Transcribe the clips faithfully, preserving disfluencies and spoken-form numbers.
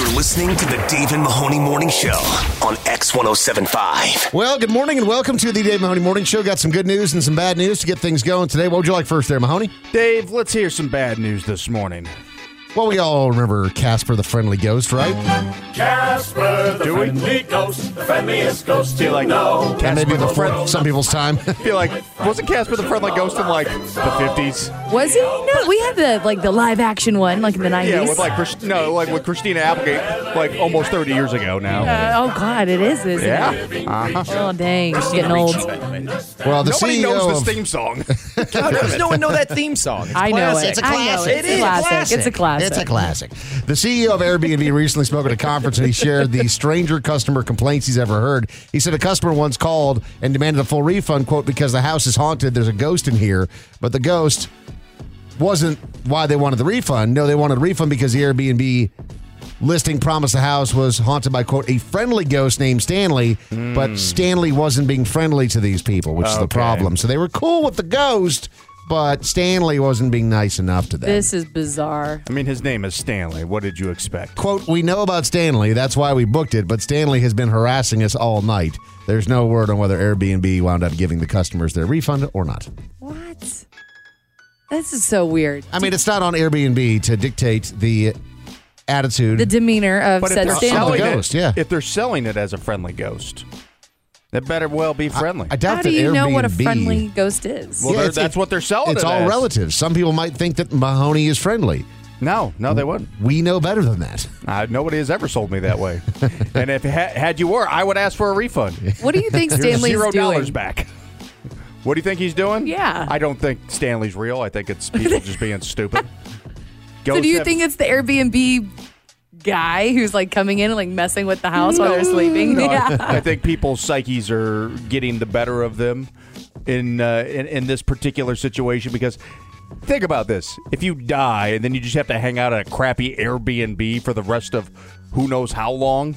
You're listening to the Dave and Mahoney Morning Show on X one oh seven point five. Well, good morning and welcome to the Dave Mahoney Morning Show. Got some good news and some bad news to get things going today. What would you like first there, Mahoney? Dave, let's hear some bad news this morning. Well, we all remember Casper the Friendly Ghost, right? Casper the Do we? Friendly Ghost, the friendliest ghost you'll know. And maybe before some people's time. I feel like, wasn't Casper the Friendly Ghost in like the fifties? Was he? No, we had the like the live action one, like in the nineties. Yeah, with like Chris- no, like with Christina Applegate, like almost thirty years ago now. Uh, oh God, it is, isn't Yeah. it? Uh-huh. Oh dang, it's getting old. Well, the Nobody C E O knows of, this theme song. How does no one know that theme song? It's I know classic. it. I know it. It It's is a classic. classic. It's a classic. It's a classic. The C E O of Airbnb recently spoke at a conference and he shared the stranger customer complaints he's ever heard. He said a customer once called and demanded a full refund, quote, because the house is haunted, there's a ghost in here. But the ghost wasn't why they wanted the refund. No, they wanted a refund because the Airbnb listing promised the house was haunted by, quote, a friendly ghost named Stanley. Mm. But Stanley wasn't being friendly to these people, which okay. is the problem. So they were cool with the ghost, but Stanley wasn't being nice enough to them. This is bizarre. I mean, his name is Stanley. What did you expect? Quote, we know about Stanley. That's why we booked it, but Stanley has been harassing us all night. There's no word on whether Airbnb wound up giving the customers their refund or not. What? This is so weird. I mean, it's not on Airbnb to dictate the attitude. The demeanor of But if said they're Stanley. selling it, Ghost, yeah. if they're selling it as a friendly ghost, that better well be friendly. I, I doubt How that do you Airbnb, know what a friendly ghost is? well, Yeah, they're- it's- that's what they're selling It's it all as. relative. Some people might think that Mahoney is friendly. No, no, they wouldn't. We know better than that. Uh, nobody has ever sold me that way. And if ha- had you were, I would ask for a refund. What do you think Here's Stanley's zero doing? dollars back. What do you think he's doing? Yeah. I don't think Stanley's real. I think it's people just being stupid. So do you think it's the Airbnb guy who's like coming in and like messing with the house while they're sleeping? No, yeah. I, I think people's psyches are getting the better of them in, uh, in in this particular situation because think about this. If you die and then you just have to hang out at a crappy Airbnb for the rest of who knows how long.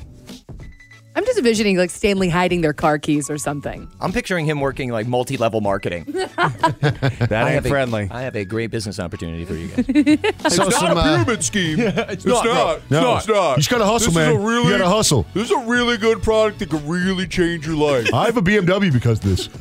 I'm just envisioning like Stanley hiding their car keys or something. I'm picturing him working like multi-level marketing. That I ain't have friendly. A, I have a great business opportunity for you guys. It's So not some, a uh, pyramid scheme. it's, not, not. bro. It's not. It's not. You just gotta hustle, This man. Is a really, You gotta hustle. This is a really good product that could really change your life. I have a B M W because of this.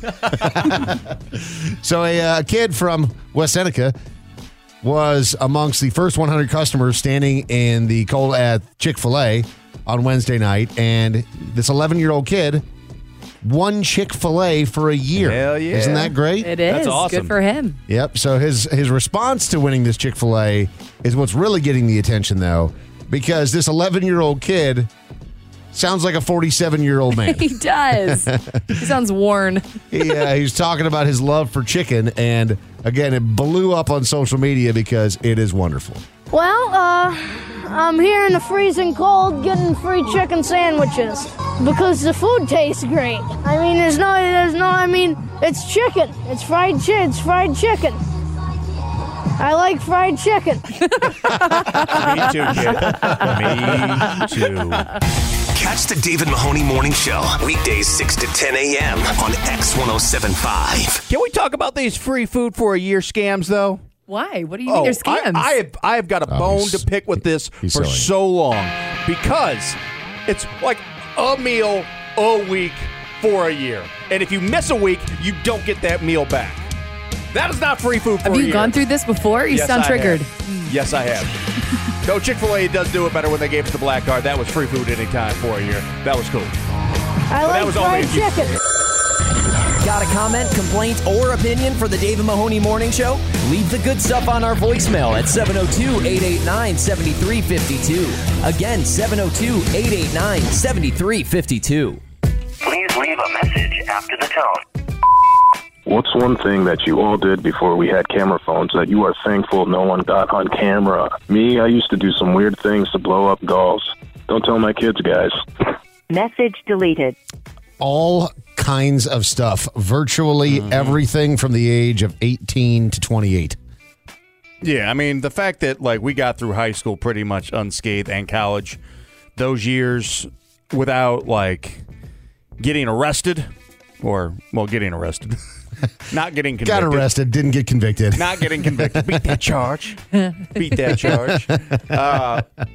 So a uh, kid from West Seneca was amongst the first one hundred customers standing in the cold at Chick-fil-A on Wednesday night, and this eleven-year-old kid won Chick-fil-A for a year. Hell yeah. Isn't that great? It is. That's awesome. Good for him. Yep. So his his response to winning this Chick-fil-A is what's really getting the attention, though, because this eleven-year-old kid sounds like a forty-seven-year-old man. He does. He sounds worn. he, uh, he's talking about his love for chicken, and again, it blew up on social media because it is wonderful. Well, uh, I'm here in the freezing cold getting free chicken sandwiches because the food tastes great. I mean, there's no, there's no, I mean, it's chicken. It's fried chicken. It's fried chicken. I like fried chicken. Me too, kid. Me too. Catch the Dave and Mahoney Morning Show weekdays six to ten a.m. on X one oh seven point five. Can we talk about these free food for a year scams, though? Why? What do you mean they're scams? I, I, have, I have got a Oh, bone he's- to pick with this for he's silly. so long because it's like a meal a week for a year. And if you miss a week, you don't get that meal back. That is not free food for Have a you year. gone through this before? You Yes, sound I triggered. have. Yes, I have. No, Chick-fil-A does do it better when they gave us the black card. That was free food anytime for a year. That was cool. I that like was only fried if you- chicken. Got a comment, complaint, or opinion for the Dave and Mahoney Morning Show? Leave the good stuff on our voicemail at seven oh two, eight eight nine, seven three five two. Again, seven oh two, eight eight nine, seven three five two. Please leave a message after the tone. What's one thing that you all did before we had camera phones that you are thankful no one got on camera? Me, I used to do some weird things to blow up dolls. Don't tell my kids, guys. Message deleted. All kinds of stuff. Virtually Mm-hmm. everything from the age of eighteen to twenty-eight. Yeah, I mean, the fact that, like, we got through high school pretty much unscathed and college, those years without, like, getting arrested or, well, getting arrested. Not getting convicted. Got arrested, didn't get convicted. Not getting convicted. Beat that charge. Beat that charge. Uh,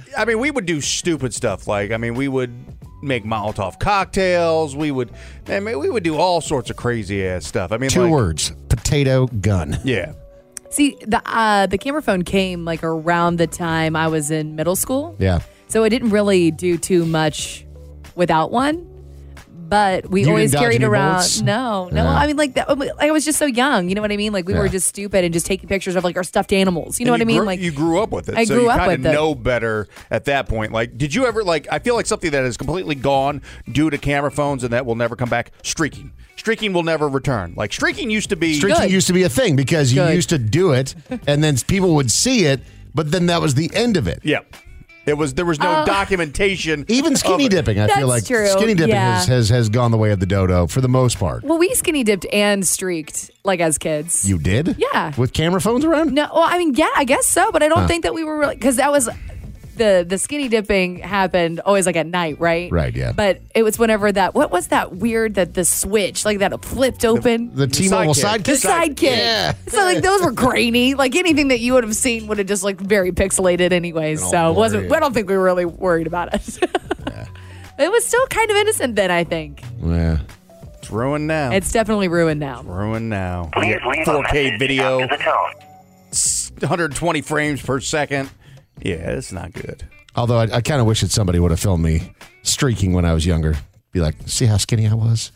I mean, we would do stupid stuff. Like, I mean, we would make Molotov cocktails. We would, I mean, we would do all sorts of crazy ass stuff. I mean, Two like, words: potato gun. Yeah. See, the uh, the camera phone came like around the time I was in middle school. Yeah. So I didn't really do too much without one. But we You always didn't dodge carried any around. bullets? No, no. Yeah. I mean, like that. I was just so young. You know what I mean? Like we Yeah. were just stupid and just taking pictures of like our stuffed animals. You know And what I mean? grew- Like you grew up with it. I so grew you up kinda with it. know better at that point. Like, did you ever like? I feel like something that is completely gone due to camera phones and that will never come back. Streaking. Streaking will never return. Like streaking used to be. Streaking Good. used to be a thing because you Good. used to do it, and then people would see it, but then that was the end of it. Yeah. It was there was no Uh, documentation. Even skinny of it. dipping, I That's feel like true, skinny dipping yeah. has, has has gone the way of the dodo for the most part. Well, we skinny dipped and streaked like as kids. You did? Yeah. With camera phones around? No, well, I mean, yeah, I guess so, but I don't Huh. think that we were really because that was the the skinny dipping happened always like at night, right? Right, yeah. But it was whenever that what was that weird that the switch like that flipped open. The T-Mobile sidekick. sidekick? The sidekick. Yeah. So like those were grainy. Like anything that you would have seen would have just looked very pixelated anyways. Don't So it wasn't worry. I don't think we were really worried about it. It was still kind of innocent then, I think. Yeah. It's ruined now. It's definitely ruined now. ruined now. Please You get leave a four K message video, after the tone. one hundred twenty frames per second. Yeah, it's not good. Although I, I kind of wish that somebody would have filmed me streaking when I was younger. Be like, see how skinny I was?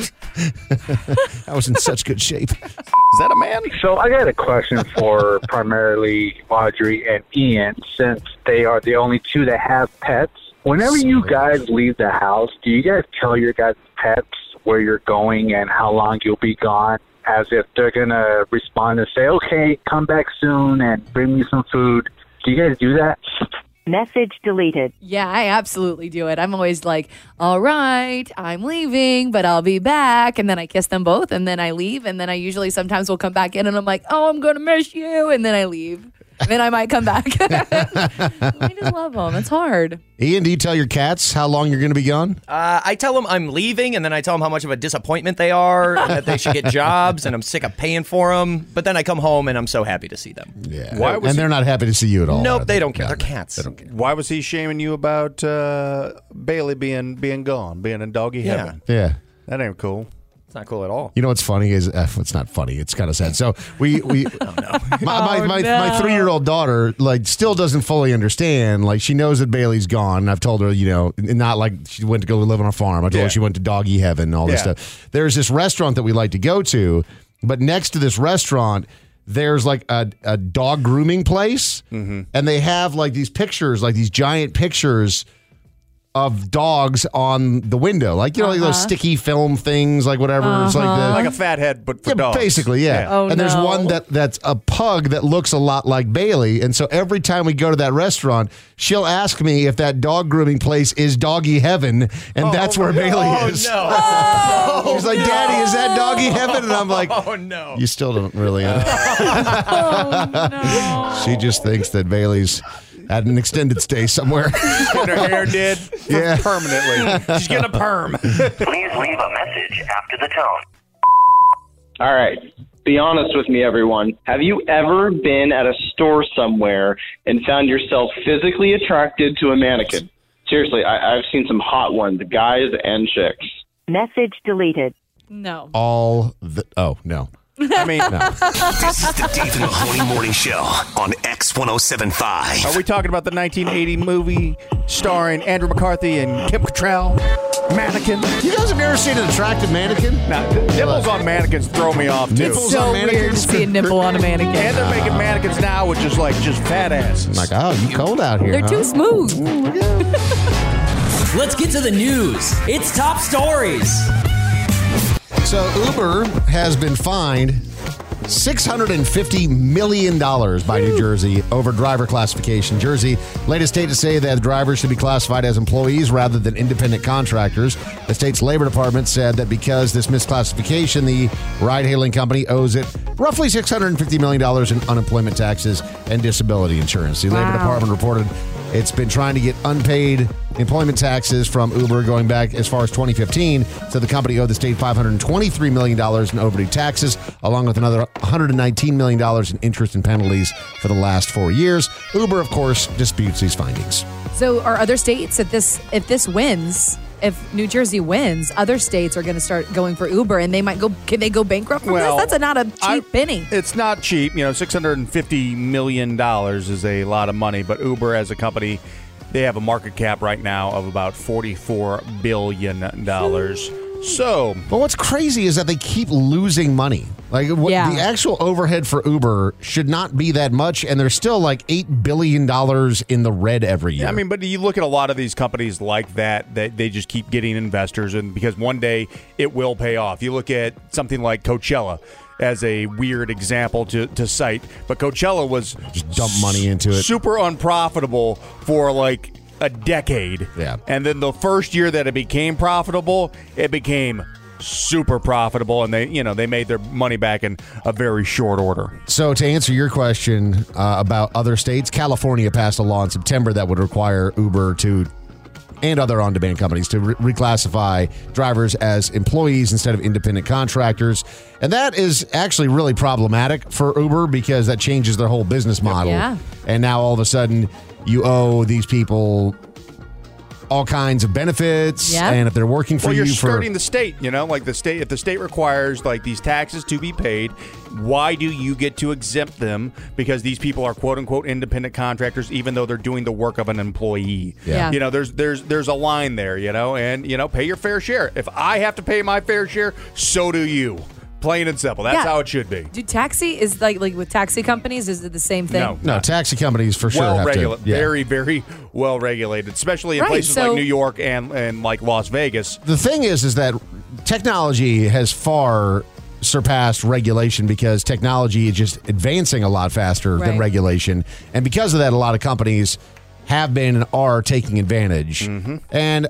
I was in such good shape. Is that a man? So I got a question for primarily Audrey and Ian, since they are the only two that have pets. Whenever you guys leave the house, do you guys tell your guys' pets where you're going and how long you'll be gone, as if they're going to respond and say, okay, come back soon and bring me some food? Do you guys do that? Message deleted. Yeah, I absolutely do it. I'm always like, all right, I'm leaving, but I'll be back. And then I kiss them both and then I leave. And then I usually sometimes will come back in and I'm like, oh, I'm going to miss you. And then I leave. And then I might come back. I just love them. It's hard. Ian, do you tell your cats how long you're going to be gone? Uh, I tell them I'm leaving, and then I tell them how much of a disappointment they are, and that they should get jobs, and I'm sick of paying for them. But then I come home, and I'm so happy to see them. Yeah. Why was and they're not happy to see you at all. Nope, are they don't care. No, They're cats. They don't care. Why was he shaming you about uh, Bailey being being gone, being in doggy Yeah. heaven? Yeah. That ain't cool. It's not cool at all. You know what's funny is uh, it's not funny. It's kind of sad. So we we Oh, no. my my, Oh, my, no. my three year old daughter like still doesn't fully understand. Like she knows that Bailey's gone. And I've told her, you know, not like she went to go live on a farm. I told Yeah. her she went to doggy heaven and all this Yeah. stuff. There's this restaurant that we like to go to, but next to this restaurant. There's like a, a dog grooming place, Mm-hmm. and they have like these pictures, like these giant pictures of dogs on the window, like you know, like those Uh-huh. sticky film things, like whatever. It's like the Like a fat head, but for yeah, dogs. basically, yeah. Oh, and there's no. one that that's a pug that looks a lot like Bailey, and so every time we go to that restaurant, she'll ask me if that dog grooming place is doggy heaven, and that's where Bailey Oh, is. no. She's like, "Daddy, is that doggy heaven?" And I'm like, Oh, no. "You still don't really." She just thinks that Bailey's had an extended stay somewhere. Getting her hair did for Yeah. permanently. She's getting a perm. Please leave a message after the tone. All right. Be honest with me, everyone. Have you ever been at a store somewhere and found yourself physically attracted to a mannequin? Seriously, I, I've seen some hot ones, guys and chicks. Message deleted. No. All the oh no. I mean, This is the Dave and Mahoney Morning Show on X one oh seven point five. are we talking about the nineteen eighty movie starring Andrew McCarthy and Kim Cattrall? Mannequin. You guys have never seen an attractive mannequin? Now, nipples on mannequins throw me off too. Nipples So on weird to mannequins? see a nipple on a mannequin. And they're making mannequins now with just like just fat asses. I'm like, oh, you cold out here? They're huh? too smooth. Let's get to the news. It's top stories. So Uber has been fined six hundred fifty million dollars by New Jersey over driver classification. Jersey, latest state to say that drivers should be classified as employees rather than independent contractors. The state's labor department said that because this misclassification, the ride-hailing company owes it roughly six hundred fifty million dollars in unemployment taxes and disability insurance. The labor Wow. department reported It's been trying to get unpaid employment taxes from Uber going back as far as twenty fifteen. So the company owed the state five hundred twenty-three million dollars in overdue taxes, along with another one hundred nineteen million dollars in interest and penalties for the last four years. Uber, of course, disputes these findings. So are other states, if this if this wins, if New Jersey wins, other states are going to start going for Uber, and they might go. Can they go bankrupt from Well, this? That's a, not a cheap I- penny. It's not cheap. You know, six hundred fifty million dollars is a lot of money, but Uber as a company, they have a market cap right now of about forty-four billion dollars. So, but what's crazy is that they keep losing money. Like what, Yeah. the actual overhead for Uber should not be that much, and they're still like eight billion dollars in the red every year. Yeah, I mean, but you look at a lot of these companies like that, that they just keep getting investors, and because one day it will pay off. You look at something like Coachella as a weird example to, to cite, but Coachella was just dump money into it. super unprofitable for like a decade. Yeah. And then the first year that it became profitable, it became super profitable, and they, you know, they made their money back in a very short order. So to answer your question uh, about other states, California passed a law in September that would require Uber to and other on-demand companies to re- reclassify drivers as employees instead of independent contractors. And that is actually really problematic for Uber because that changes their whole business model. Yeah. And now all of a sudden you owe these people all kinds of benefits, Yeah. and if they're working for Well, you're you for skirting the state, you know, like the state. If the state requires like these taxes to be paid, why do you get to exempt them? Because these people are quote unquote independent contractors, even though they're doing the work of an employee. Yeah. Yeah. You know, there's there's there's a line there, you know, and you know, pay your fair share. If I have to pay my fair share, so do you. Plain and simple. That's Yeah. how it should be. Do taxi is like like with taxi companies? Is it the same thing? No. no taxi companies for sure Well have regulated, to yeah. very, very well regulated, especially in Right, places so- like New York and and like Las Vegas. The thing is, is that technology has far surpassed regulation because technology is just advancing a lot faster than Right. regulation. And because of that, a lot of companies have been and are taking advantage. Mm-hmm. And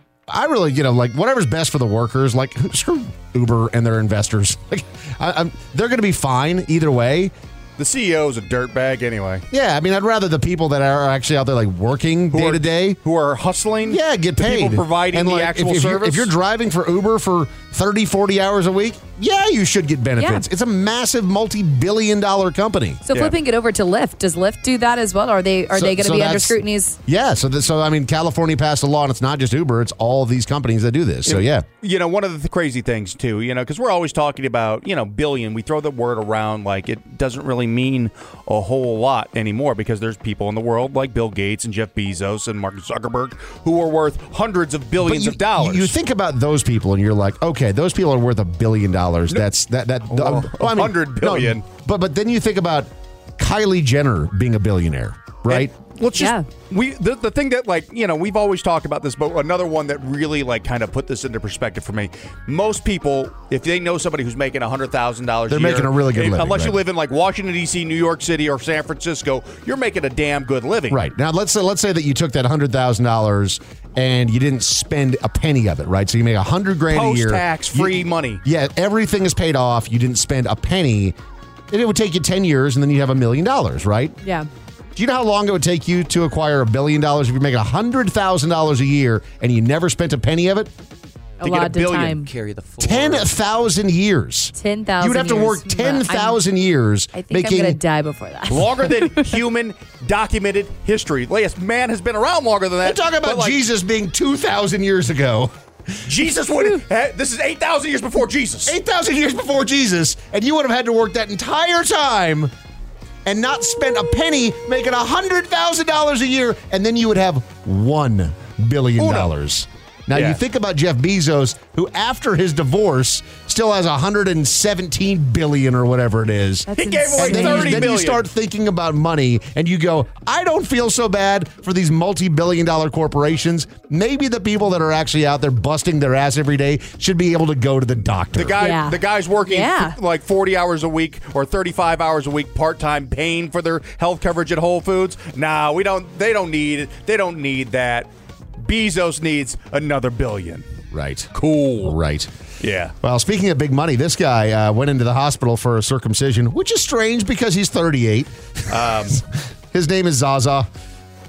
I really, you know, like whatever's best for the workers, like screw Uber and their investors. Like, I, I'm, they're going to be fine either way. The C E O is a dirtbag anyway. Yeah, I mean, I'd rather the people that are actually out there like working Who day are- to day. Who are hustling. Yeah, get the paid. people providing And, the like, actual if, if service. You're, if you're driving for Uber for thirty, forty hours a week, yeah, you should get benefits. Yeah. It's a massive multi-billion dollar company. So flipping it over to Lyft, does Lyft do that as well? Are they are So- they going to so be under that's- scrutinies? Yeah, so th- so I mean, California passed a law, and it's not just Uber; it's all these companies that do this. So yeah, You know, one of the th- crazy things too, you know, because we're always talking about, you know, billion. We throw the word around like it doesn't really mean a whole lot anymore because there's people in the world like Bill Gates and Jeff Bezos and Mark Zuckerberg who are worth hundreds of billions you, of dollars. You think about those people, and you're like, okay, those people are worth a billion dollars. That's that that Well, um, well, I mean, a hundred billion. no, but but then you think about Kylie Jenner being a billionaire, right? Let's just Yeah. we the, the thing that like you know we've always talked about this, but another one that really like kind of put this into perspective for me. Most people, if they know somebody who's making a hundred thousand dollars, They're making a really good living, unless you right. live in like Washington D C, New York City, or San Francisco, you're making a damn good living. Right. Now, let's say, let's say that you took that one hundred thousand dollars and you didn't spend a penny of it, right? So you make one hundred grand a year. Post-tax, free You- money. Yeah, everything is paid off. You didn't spend a penny. And it would take you ten years, and then you have a million dollars, right? Yeah. Do you know how long it would take you to acquire a billion dollars if you're making one hundred thousand dollars a year and you never spent a penny of it? A To get a lot of billion. time. Carry the floor. ten thousand years. ten thousand. You would have to work ten thousand years I think making. I'm going to die before that. Longer than human documented history. Yes, man has been around longer than that. They're talking about but, like, Jesus being two thousand years ago. Jesus would. This is eight thousand years before Jesus. eight thousand years before Jesus, and you would have had to work that entire time and not spend a penny making one hundred thousand dollars a year, and then you would have one billion dollars. Now, Yeah. you think about Jeff Bezos, who after his divorce still has one hundred seventeen billion dollars or whatever it is. That's He gave away And then, thirty you, then you billion. start thinking about money and you go, I don't feel so bad for these multi-billion dollar corporations. Maybe the people that are actually out there busting their ass every day should be able to go to the doctor. The guy, Yeah. the guy's working Yeah. f- like forty hours a week or thirty-five hours a week, part time, paying for their health coverage at Whole Foods. Nah, we don't. They don't need. They don't need that. Bezos needs another billion. Right. Cool. Right. Yeah. Well, speaking of big money, this guy uh, went into the hospital for a circumcision, which is strange because he's thirty-eight. Um, His name is Zaza.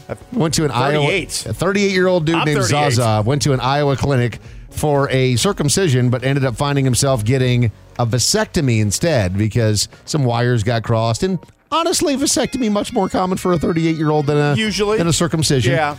Went to an thirty-eight. Iowa. A thirty-eight-year-old dude I'm named thirty-eight. Zaza went to an Iowa clinic for a circumcision, but ended up finding himself getting a vasectomy instead because some wires got crossed. And honestly, vasectomy much more common for a thirty-eight-year-old than a Usually. than a circumcision. Yeah.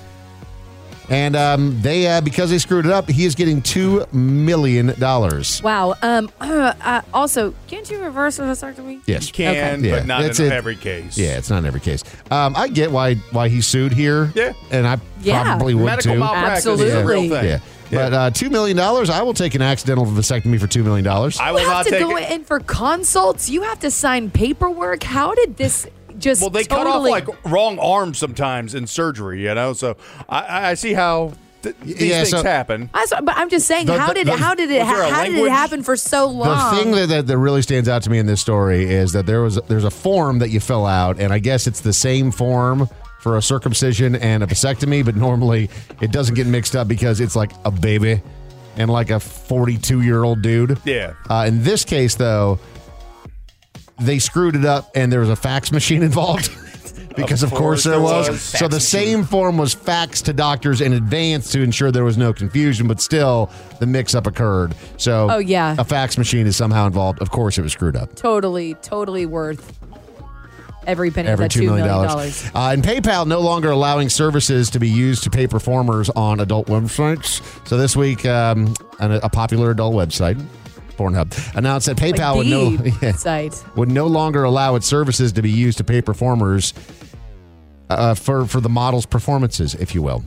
And um, they uh, because they screwed it up, he is getting two million dollars. Wow. Um. Uh, uh, also, can't you reverse a vasectomy? Yes, You can, Yeah, but not it's in it- every case. Yeah, it's not in every case. Um, I get why why he sued here. Yeah. and I Yeah. probably would Medical too. malpractice is a Absolutely. real thing. Yeah. But uh, two million dollars, I will take an accidental vasectomy for two million dollars. I You will have not to take go it. in for consults. You have to sign paperwork. How did this just Well, they cut off totally- like wrong arms sometimes in surgery, you know. So I- I, I see how th- these Yeah, things so- happen. I saw, but I'm just saying, The- how the- did the- how did it Was there a how did it language? happen for so The long? thing that, that, that really stands out to me in this story is that there was there's a form that you fill out, and I guess it's the same form for a circumcision and a vasectomy, but normally it doesn't get mixed up because it's like a baby and like a forty-two-year-old dude. Yeah. Uh, in this case, though, they screwed it up, and there was a fax machine involved. Because of, Of course, course there there was. was. So Fax the machine. same form was faxed to doctors in advance to ensure there was no confusion, but still the mix-up occurred. So Oh, yeah. a fax machine is somehow involved. Of course, it was screwed up. totally, totally worth every penny Every of that two two million million dollars. dollars. Uh, and PayPal no longer allowing services to be used to pay performers on adult websites. So this week, um, an, a popular adult website, Pornhub, announced that PayPal would no the yeah, site. would no longer allow its services to be used to pay performers uh, for for the model's performances, if you will.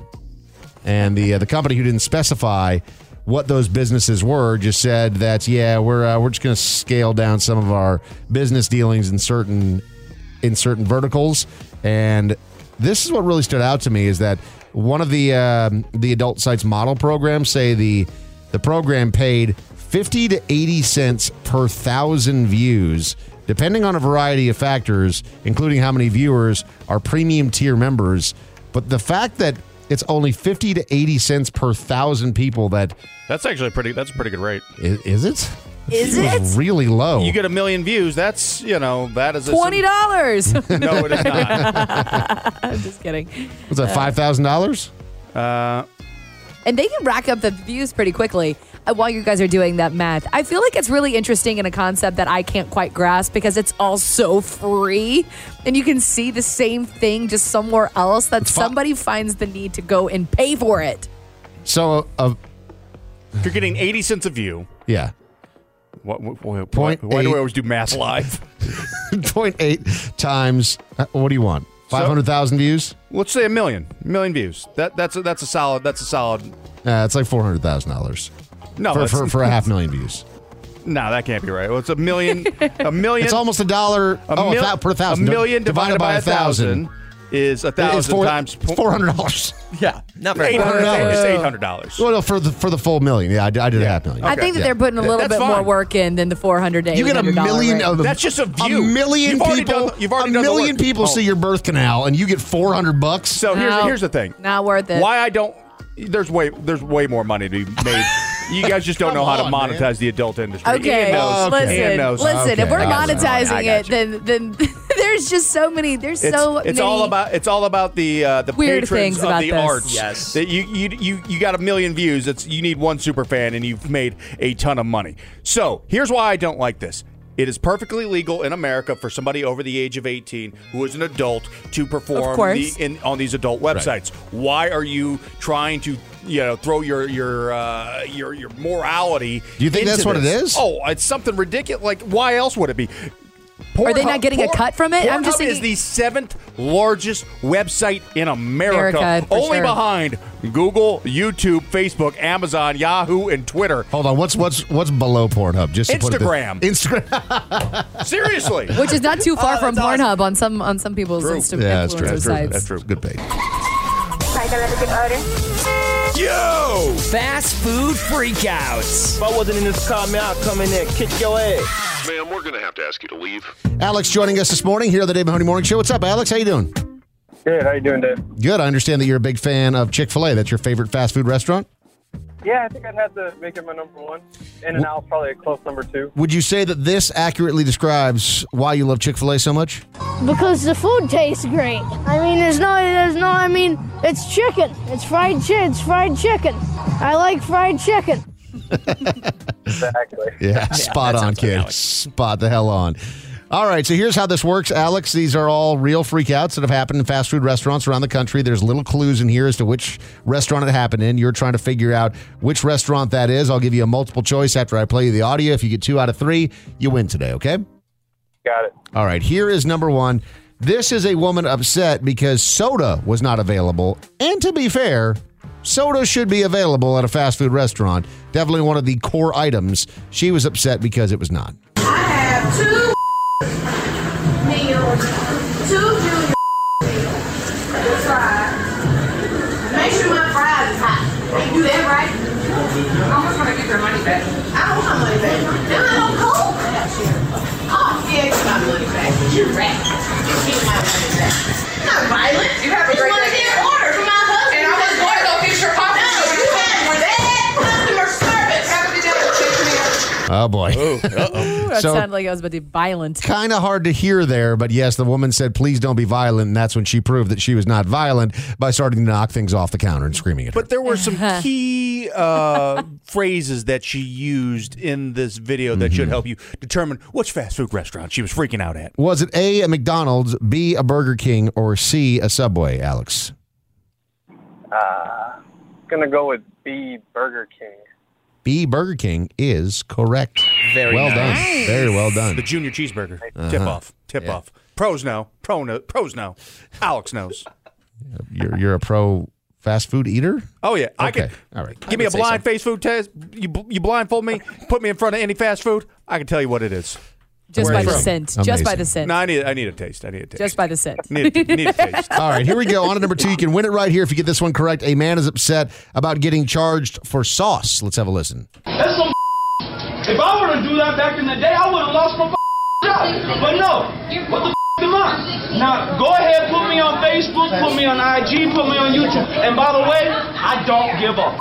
And the uh, the company who didn't specify what those businesses were just said that yeah, we're uh, we're just going to scale down some of our business dealings in certain in certain verticals. And this is what really stood out to me is that one of the um, the adult sites model programs say the the program paid fifty to eighty cents per thousand views, depending on a variety of factors, including how many viewers are premium tier members. But the fact that it's only fifty to eighty cents per thousand people, that That's actually pretty. That's a pretty good rate. is, is it? Is Feels it? really low? You get a million views. That's you know that is a, Twenty dollars. No, it is not. I'm just kidding. Was that five thousand dollars? Uh, And they can rack up the views pretty quickly uh, while you guys are doing that math. I feel like it's really interesting in a concept that I can't quite grasp because it's all so free and you can see the same thing just somewhere else that It's fu- somebody finds the need to go and pay for it. So, uh, if you're getting eighty cents a view. yeah, What, what, what, Point why do eight. we always do math live? point eight times. uh, What do you want? Five hundred thousand views? Let's say a million, million views. That that's a, that's a solid. That's a solid. Uh, it's like four hundred thousand dollars. No, for, that's- for for a half million views. No, that can't be right. Well, it's a million. A million. It's almost a dollar a oh, mil- a thou- per thousand. A million divided, by a thousand is a thousand It's four, times it's four hundred dollars. Yeah, not very eight hundred much. dollars. Eight hundred dollars. Well, no, for the for the full million. Yeah, I did, I did a half million. I think that Yeah. they're putting a little That's bit fine. more work in than the four hundred to You get a eight hundred dollars million rate. of That's just a view. A million You've already people. done the- you've already a done the million work. people Oh. see your birth canal, and you get four hundred bucks. So here's No. here's the thing. Not worth it. Why I don't. There's way there's way more money to be made. You guys just don't Come know how to on, monetize man. the adult industry. Okay, Ian knows. listen, Ian knows. listen. If Okay, we're I got you. monetizing I got it, then then there's just so many. There's It's, so it's many. all about it's all about the uh, the Weird patrons things of about the this. arts. Yes. That you you you you got a million views. It's you need one super fan and you've made a ton of money. So here's why I don't like this. It is perfectly legal in America for somebody over the age of eighteen who is an adult to perform Of course. the, in, on these adult websites. Why are you trying to you know throw your your uh, your your morality? Do you think into that's what it this? is? Oh, it's something ridiculous. Like why else would it be? Are they Pornhub- not getting a Porn- cut from it? I'm just Pornhub is thinking- the seventh largest website in America, America, for only sure. behind Google, YouTube, Facebook, Amazon, Yahoo, and Twitter. Hold on, what's what's what's below Pornhub? Just to put it Instagram. this- Instagram. Seriously. which is not too far Oh, from that's awesome. Pornhub on some on some people's True. Insta yeah, that's influencer true. That's true. sites. That's true. Good page. Yo! Fast food freakouts. If I wasn't in this car, man, I'd come in there and kick your ass. Ma'am, we're going to have to ask you to leave. Alex joining us this morning here on the Dave Mahoney Morning Show. What's up, Alex? How you doing? Good. How you doing, Dave? Good. I understand that you're a big fan of Chick-fil-A. That's your favorite fast food restaurant? Yeah, I think I'd have to make it my number one. In-N-Out's probably a close number two. Would you say that this accurately describes why you love Chick-fil-A so much? Because the food tastes great. I mean, there's no, there's no, I mean, it's chicken. It's fried chicken. It's fried chicken. I like fried chicken. Exactly. Yeah, spot on, kid. Spot the hell on. All right, so here's how this works, Alex. These are all real freakouts that have happened in fast food restaurants around the country. There's little clues in here as to which restaurant it happened in. You're trying to figure out which restaurant that is. I'll give you a multiple choice after I play you the audio. If you get two out of three, you win today, okay? Got it. All right, here is number one. This is a woman upset because soda was not available. And to be fair, soda should be available at a fast food restaurant. Definitely one of the core items. She was upset because it was not. I have two meals, two junior meals, fries. Make sure my fries is hot. They do that right? How much when I get their money back? I don't want my money back. They're not cold. Oh, yeah, get my money back. You're right. Get my money back. I'm not violent. You have a great day. It's one order from my husband. And I was going to go fix your coffee. No, you had bad customer service. Have a good day. Oh, boy. Ooh, that So- sounded like I was about to be violent. Kind of hard to hear there, but yes, the woman said, please don't be violent, and that's when she proved that she was not violent by starting to knock things off the counter and screaming at her. But there were some key uh, phrases that she used in this video that should help you determine which fast food restaurant she was freaking out at. Was it A, a McDonald's, B, a Burger King, or C, a Subway, Alex? Uh, gonna go with B, Burger King. B, Burger King is correct. Very well nice. done. Very well done. The junior cheeseburger. Uh-huh. Tip off. Tip Yeah. off. Pros know. Pro no, pros know. Alex knows. You're you're a pro fast food eater? Oh, yeah. I Okay. can. All right. Give me a blind face food test. You, you blindfold me, put me in front of any fast food. I can tell you what it is. Just Where by it's the from. scent. Just by the scent. No, I need, I need a taste. I need a taste. Just by the scent. Need a, need a taste. All right, here we go. On to number two. You can win it right here if you get this one correct. A man is upset about getting charged for sauce. Let's have a listen. That's some If I were to do that back in the day, I would have lost my job. But no, what the am I? Now, go ahead, put me on Facebook, put me on I G, put me on YouTube. And by the way, I don't give a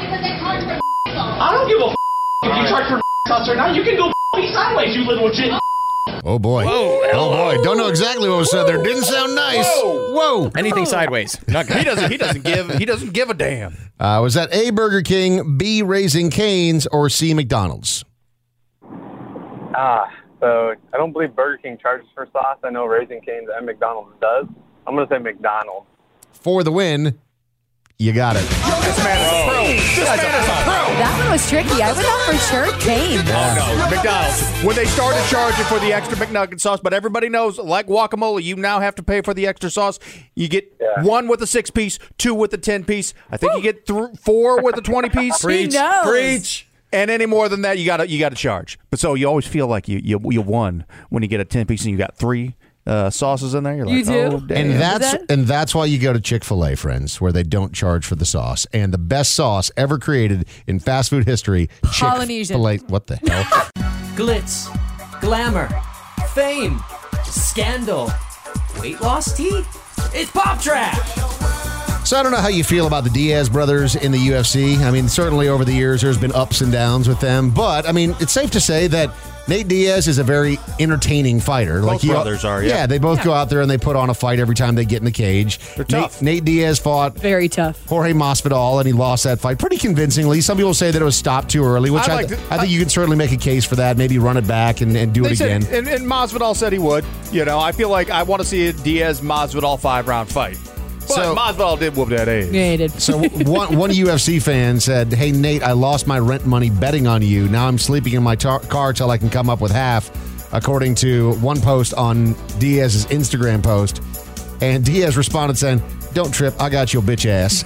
I don't give a if you charge for sauce or not. You can go me sideways, you little shit. Oh, boy. Whoa, oh, boy. Don't know exactly what was said there. Didn't sound nice. Whoa. Whoa. Anything sideways. Not good. He doesn't. He doesn't give. He doesn't give a damn. Uh, was that A, Burger King, B, Raising Cane's, or C, McDonald's? Ah, so I don't believe Burger King charges for sauce. I know Raising Cane's and McDonald's does. I'm going to say McDonald's. For the win, you got it. This man is a pro. This man is a pro. That one was tricky. I would thought for sure Cane's. Oh, no. McDonald's. When they started charging for the extra McNugget sauce, but everybody knows, like guacamole, you now have to pay for the extra sauce. You get Yeah. one with a six-piece, two with a ten-piece. I think you get th- four with a twenty-piece. Preach. He knows. Preach. And any more than that, you got to you got to charge. But so you always feel like you you, you won when you get a ten-piece and you got three uh, sauces in there. You're like, You do? oh, damn. And that's that- and that's why you go to Chick-fil-A, friends, where they don't charge for the sauce. And the best sauce ever created in fast food history, Polynesian. Chick-fil-A. What the hell? Glitz, glamour, fame, scandal, weight loss tea. It's Pop Trash. So I don't know how you feel about the Diaz brothers in the U F C. I mean, certainly over the years, there's been ups and downs with them. But, I mean, it's safe to say that Nate Diaz is a very entertaining fighter. Both he- brothers are, yeah. Yeah, they both go out there and they put on a fight every time they get in the cage. They're Nate, tough. Nate Diaz fought Very tough. Jorge Masvidal, and he lost that fight pretty convincingly. Some people say that it was stopped too early, which I'd I, like to- I think you can certainly make a case for that. Maybe run it back and, and do They it said- again. and, and Masvidal said he would. You know, I feel like I want to see a Diaz-Masvidal five-round fight. But So- Masvidal did whoop that ass. Yeah, he did. So one, one U F C fan said, "Hey Nate, I lost my rent money betting on you. Now I'm sleeping in my tar- car till I can come up with half." According to one post on Diaz's Instagram post, and Diaz responded saying, "Don't trip, I got your bitch ass,"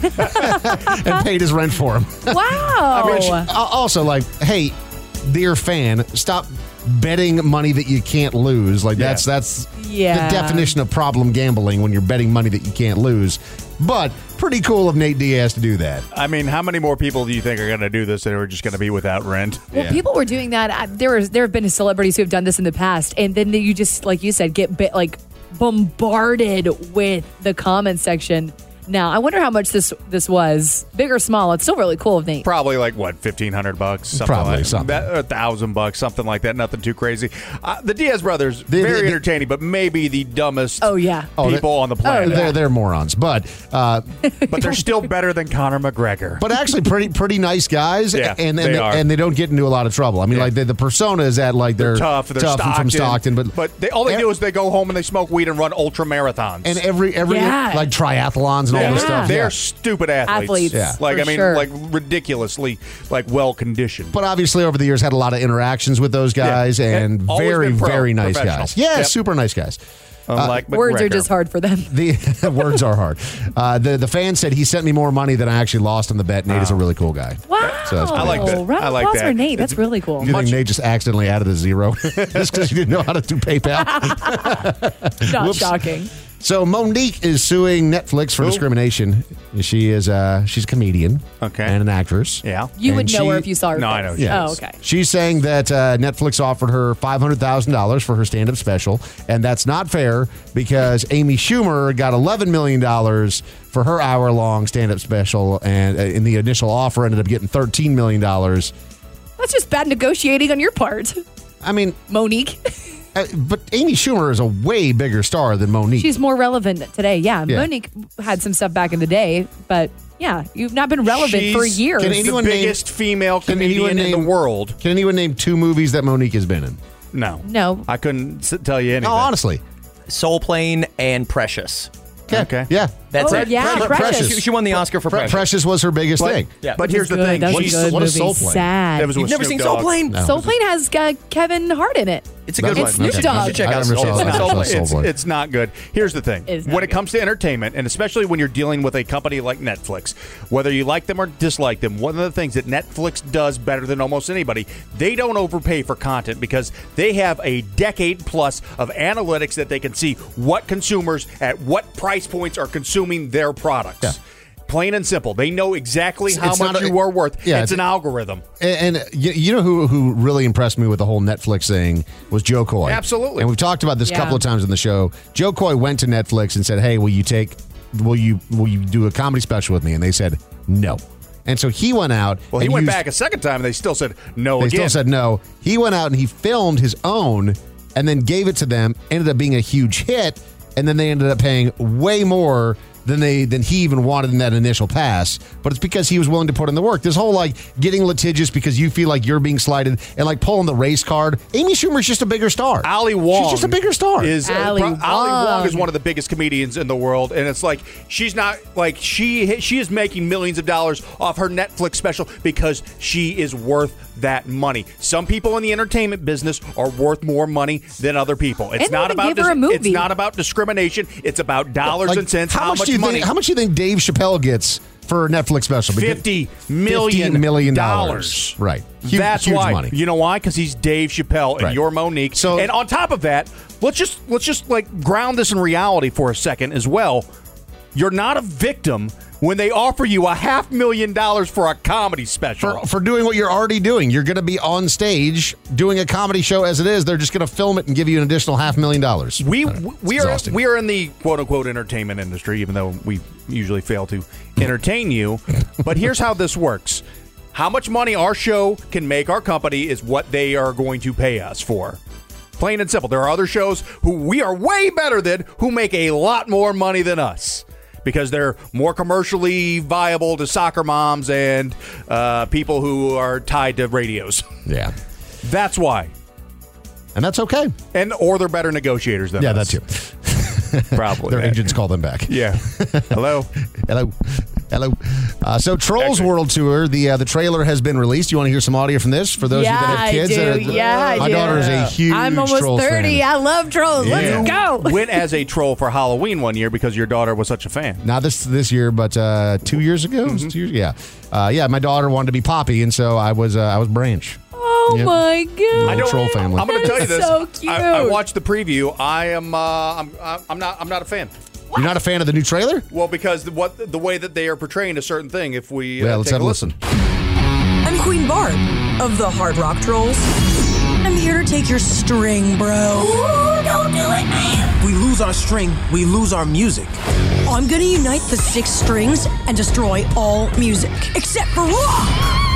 and paid his rent for him. Wow. Which, uh, also, like, hey, dear fan, stop betting money that you can't lose. Like Yeah. that's that's Yeah. the definition of problem gambling when you're betting money that you can't lose. But pretty cool of Nate Diaz to do that. I mean, how many more people do you think are going to do this and are just going to be without rent? Well, people were doing that. Uh, There was there have been celebrities who have done this in the past, and then you just, like you said, get bit, like bombarded with the comment section. Now, I wonder how much this this was. Big or small? It's still really cool of Nate. Probably like, what, fifteen hundred bucks? Something Probably like something. that. A thousand bucks, something like that. Nothing too crazy. Uh, the Diaz brothers, The- very the- entertaining, but maybe the dumbest Oh, yeah. Oh, people they- on the planet. They're, they're morons. But uh, But they're still better than Conor McGregor. but actually pretty pretty nice guys. Yeah, and, and, they they, are. and they don't get into a lot of trouble. I mean, Yeah. like the, the persona is that like they're, They're tough. They're tough and Stockton, from Stockton. But, but they, all they do is they go home and they smoke weed and run ultra marathons. and every, every Yeah. like triathlons and all Yeah. this stuff. They're Yeah. stupid athletes. Athletes, Yeah. Like, for I mean, sure. like ridiculously like well conditioned. But obviously, over the years, had a lot of interactions with those guys, Yeah. and And always very, been pro- very nice professional. guys. Yeah, Yep. super nice guys. Unlike Words are McGregor. just hard for them. The words are hard. Uh, the the fan said he sent me more money than I actually lost on the bet. Nate is a really cool guy. Wow. So that's I pretty like cool. that. Round I of like applause that. for Nate. That's really cool. You think Nate just accidentally added a zero just because he didn't know how to do PayPal? Not Whoops. shocking. So Monique is suing Netflix for Who? discrimination. She is uh, she's a comedian, Okay. and an actress. Yeah. You And would know she- her if you saw her. No, I face. know she Oh, is. okay. She's saying that uh, Netflix offered her five hundred thousand dollars for her stand-up special, and that's not fair because Amy Schumer got eleven million dollars for her hour-long stand-up special, and uh, in the initial offer ended up getting thirteen million dollars. That's just bad negotiating on your part, I mean, Monique. uh, but Amy Schumer is a way bigger star than Monique. She's more relevant today. Yeah, Yeah. Monique had some stuff back in the day, but yeah, you've not been relevant She's for years. Can the anyone name- biggest female Can anyone comedian in name- the world. Can anyone name two movies that Monique has been in? No. No. I couldn't s- tell you anything. No, honestly. Soul Plane and Precious. Okay. Yeah. That's Oh, it. yeah, Pre- Precious. Precious. She, she won the Oscar for Pre- Precious. Precious was her biggest But, thing. Yeah. but here's the Good. thing. That's What a is- good what is movie. Soul Plane? Sad. That was You've with never Snoop seen Soul Dogg. Plane? No. Soul Plane has uh, Kevin Hart in it. It's a good It's one. Snoop You should- Dogg. You should check I out never Soul saw Plane. that. It's, Soul it's, Plane. it's not good. Here's the thing. It's not When it good. comes to entertainment, and especially when you're dealing with a company like Netflix, whether you like them or dislike them, one of the things that Netflix does better than almost anybody, they don't overpay for content because they have a decade plus of analytics that they can see what consumers at what price points are consuming their products. Yeah. Plain and simple. They know exactly how It's much not a- you are worth. yeah, it's it's- an algorithm. And, and you, you know who who really impressed me with the whole Netflix thing was Joe Coy. Absolutely. And we've talked about this a Yeah. couple of times in the show. Joe Coy went to Netflix and said, "Hey, will you take will you will you do a comedy special with me?" And they said no. And so he went out. Well, he and went used- back a second time, and they still said no They again. still said no. He went out and he filmed his own and then gave it to them. Ended up being a huge hit, and then they ended up paying way more than they than he even wanted in that initial pass. But it's because he was willing to put in the work. This whole like getting litigious because you feel like you're being slighted and like pulling the race card. Amy Schumer's just a bigger star. Ali Wong She's just a bigger star. Is uh, Ali pro- Ali Wong Wong. is one of the biggest comedians in the world, and it's like she's not like she she is making millions of dollars off her Netflix special because she is worth that money. Some people in the entertainment business are worth more money than other people. It's And not they about give her a movie. it's not about discrimination. It's about dollars Like, and cents. How, How, much, much do you money? think? How much do you think Dave Chappelle gets for a Netflix special? Because- Fifty million fifty million dollars. Right. Huge, That's huge why. money. You know why? Because he's Dave Chappelle and Right. you're Monique. So- and on top of that, let's just let's just like ground this in reality for a second as well. You're not a victim when they offer you a half million dollars for a comedy special. For, for doing what you're already doing. You're going to be on stage doing a comedy show as it is. They're just going to film it and give you an additional half million dollars. we I don't know. It's we are exhausting. we are in the quote unquote entertainment industry, even though we usually fail to entertain you. But here's how this works: how much money our show can make our company is what they are going to pay us for. Plain and simple. There are other shows who we are way better than who make a lot more money than us because they're more commercially viable to soccer moms and uh, people who are tied to radios. Yeah. That's why. And that's okay. And or they're better negotiators than Yeah, us. that too. Probably. Their agents call them back. Yeah. Hello. Hello. Hello. Uh, so Trolls World Tour, the uh, the trailer has been released. You want to hear some audio from this for those Yeah, of you that have kids? I do. that are- Yeah, I My do. daughter is a huge I'm almost Trolls thirty. fan. I love trolls. Let's go. Went as a troll for Halloween one year because your daughter was such a fan. Not this this year, but uh, two years ago. Was it two years? Yeah, uh, yeah. My daughter wanted to be Poppy, and so I was uh, I was Branch. Oh Yep. my god! I don't- Troll family. I'm going to tell you this. So cute. I, I watched the preview. I am. Uh, I'm. I'm not. I'm not a fan. You're not a fan of the new trailer? Well, because the, what the way that they are portraying a certain thing. If we uh, Well, let's take have a listen. I'm Queen Barb of the Hard Rock Trolls. I'm here to take your string, bro. Ooh, don't do it, man. We lose our string, we lose our music. I'm gonna unite the six strings and destroy all music, except for rock!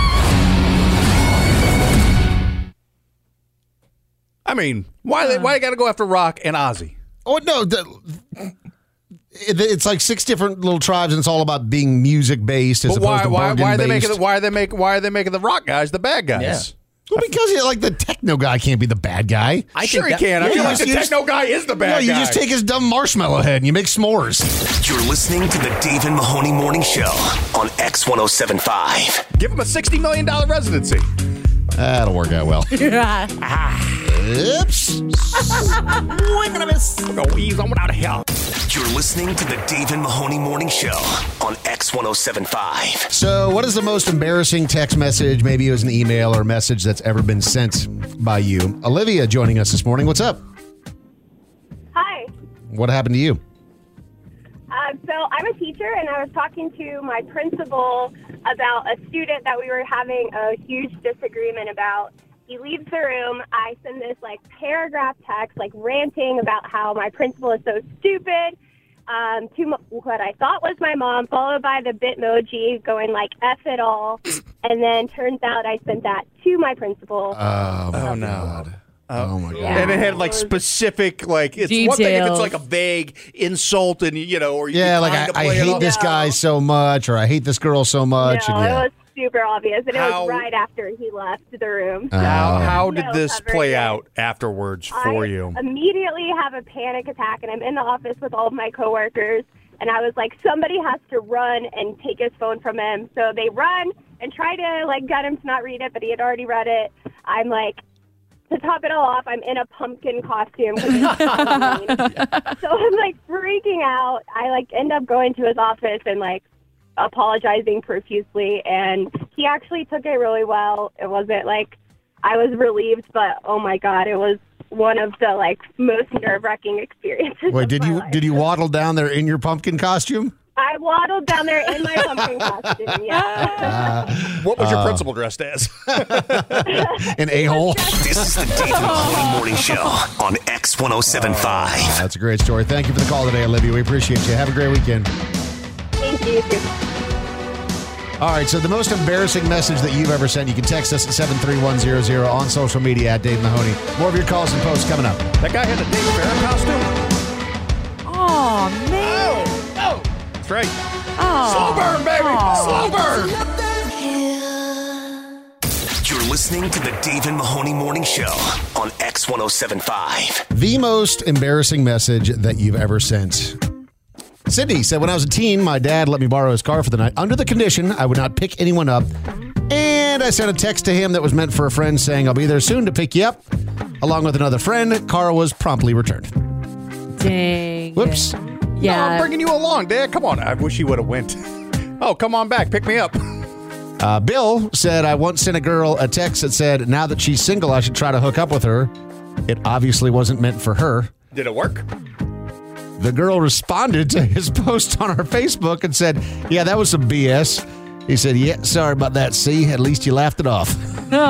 I mean, why they, why you got to go after rock and Ozzy? Oh, no. The, it, it's like six different little tribes, and it's all about being music-based as But opposed why, to why, why are they making Bergen-based. the, why are they make why are they making the rock guys the bad guys? Yeah. Well, because yeah, like the techno guy can't be the bad guy. I sure he can. I feel like the techno guy is the bad no, you guy. just take his dumb marshmallow head and you make s'mores. You're listening to the Dave and Mahoney Morning Show on X ten seventy-five. Give him a sixty million dollars residency. That'll work out well. Oops. We're gonna miss. We're gonna ease on without help. You're listening to the Dave and Mahoney Morning Show on X ten seventy-five. So, what is the most embarrassing text message, maybe it was an email or a message that's ever been sent by you? Olivia joining us this morning. What's up? Hi. What happened to you? Uh, so I'm a teacher, and I was talking to my principal about a student that we were having a huge disagreement about. He leaves the room. I send this, like, paragraph text, like, ranting about how my principal is so stupid um, to m- what I thought was my mom, followed by the Bitmoji going, like, F it all. And then turns out I sent that to my principal. Oh, oh no. Oh, my God. And it had like specific, like, it's one thing if it's Details. like a vague insult and, you know, or you Yeah, like, trying I, to I play it hate off. this guy so much, or I hate this girl so much. no, and yeah. it was super obvious, and it How- was right after he left the room. Oh. How, how did No this cover play yet. out afterwards for I you? immediately have a panic attack, and I'm in the office with all of my coworkers, and I was like, somebody has to run and take his phone from him. So they run and try to, like, get him to not read it, but he had already read it. I'm like, to top it all off, I'm in a pumpkin costume. 'cause it's Halloween. So I'm, like, freaking out. I, like, end up going to his office and, like, apologizing profusely, and he actually took it really well. It wasn't, like, I was relieved, but, oh, my God, it was one of the, like, most nerve-wracking experiences. Wait, of did my you life. did you waddle down there in your pumpkin costume? I waddled down there in my pumpkin costume, yeah. What was your Uh, principal dressed as? An a-hole? This is the Dave and Mahoney Morning Show on X ten seventy-five. Oh, that's a great story. Thank you for the call today, Olivia. We appreciate you. Have a great weekend. Thank you. All right, so the most embarrassing message that you've ever sent, you can text us at seven three one zero zero on social media at Dave Mahoney. More of your calls and posts coming up. That guy had a Dave Farrah costume? Oh, man. Oh, that's right. Oh. Slow burn, baby. Slow burn. You're listening to the Dave and Mahoney Morning Show on X ten seventy-five. The most embarrassing message that you've ever sent. Sydney said, when I was a teen, my dad let me borrow his car for the night under the condition I would not pick anyone up. And I sent a text to him that was meant for a friend saying, I'll be there soon to pick you up. Along with another friend, car was promptly returned. Dang. Whoops. Yeah. No, I'm bringing you along, Dad. Come on. I wish he would have went. Oh, come on back. Pick me up. Uh, Bill said, I once sent a girl a text that said, now that she's single, I should try to hook up with her. It obviously wasn't meant for her. Did it work? The girl responded to his post on our Facebook and said, yeah, that was some B S. He said, yeah, sorry about that. See, at least you laughed it off.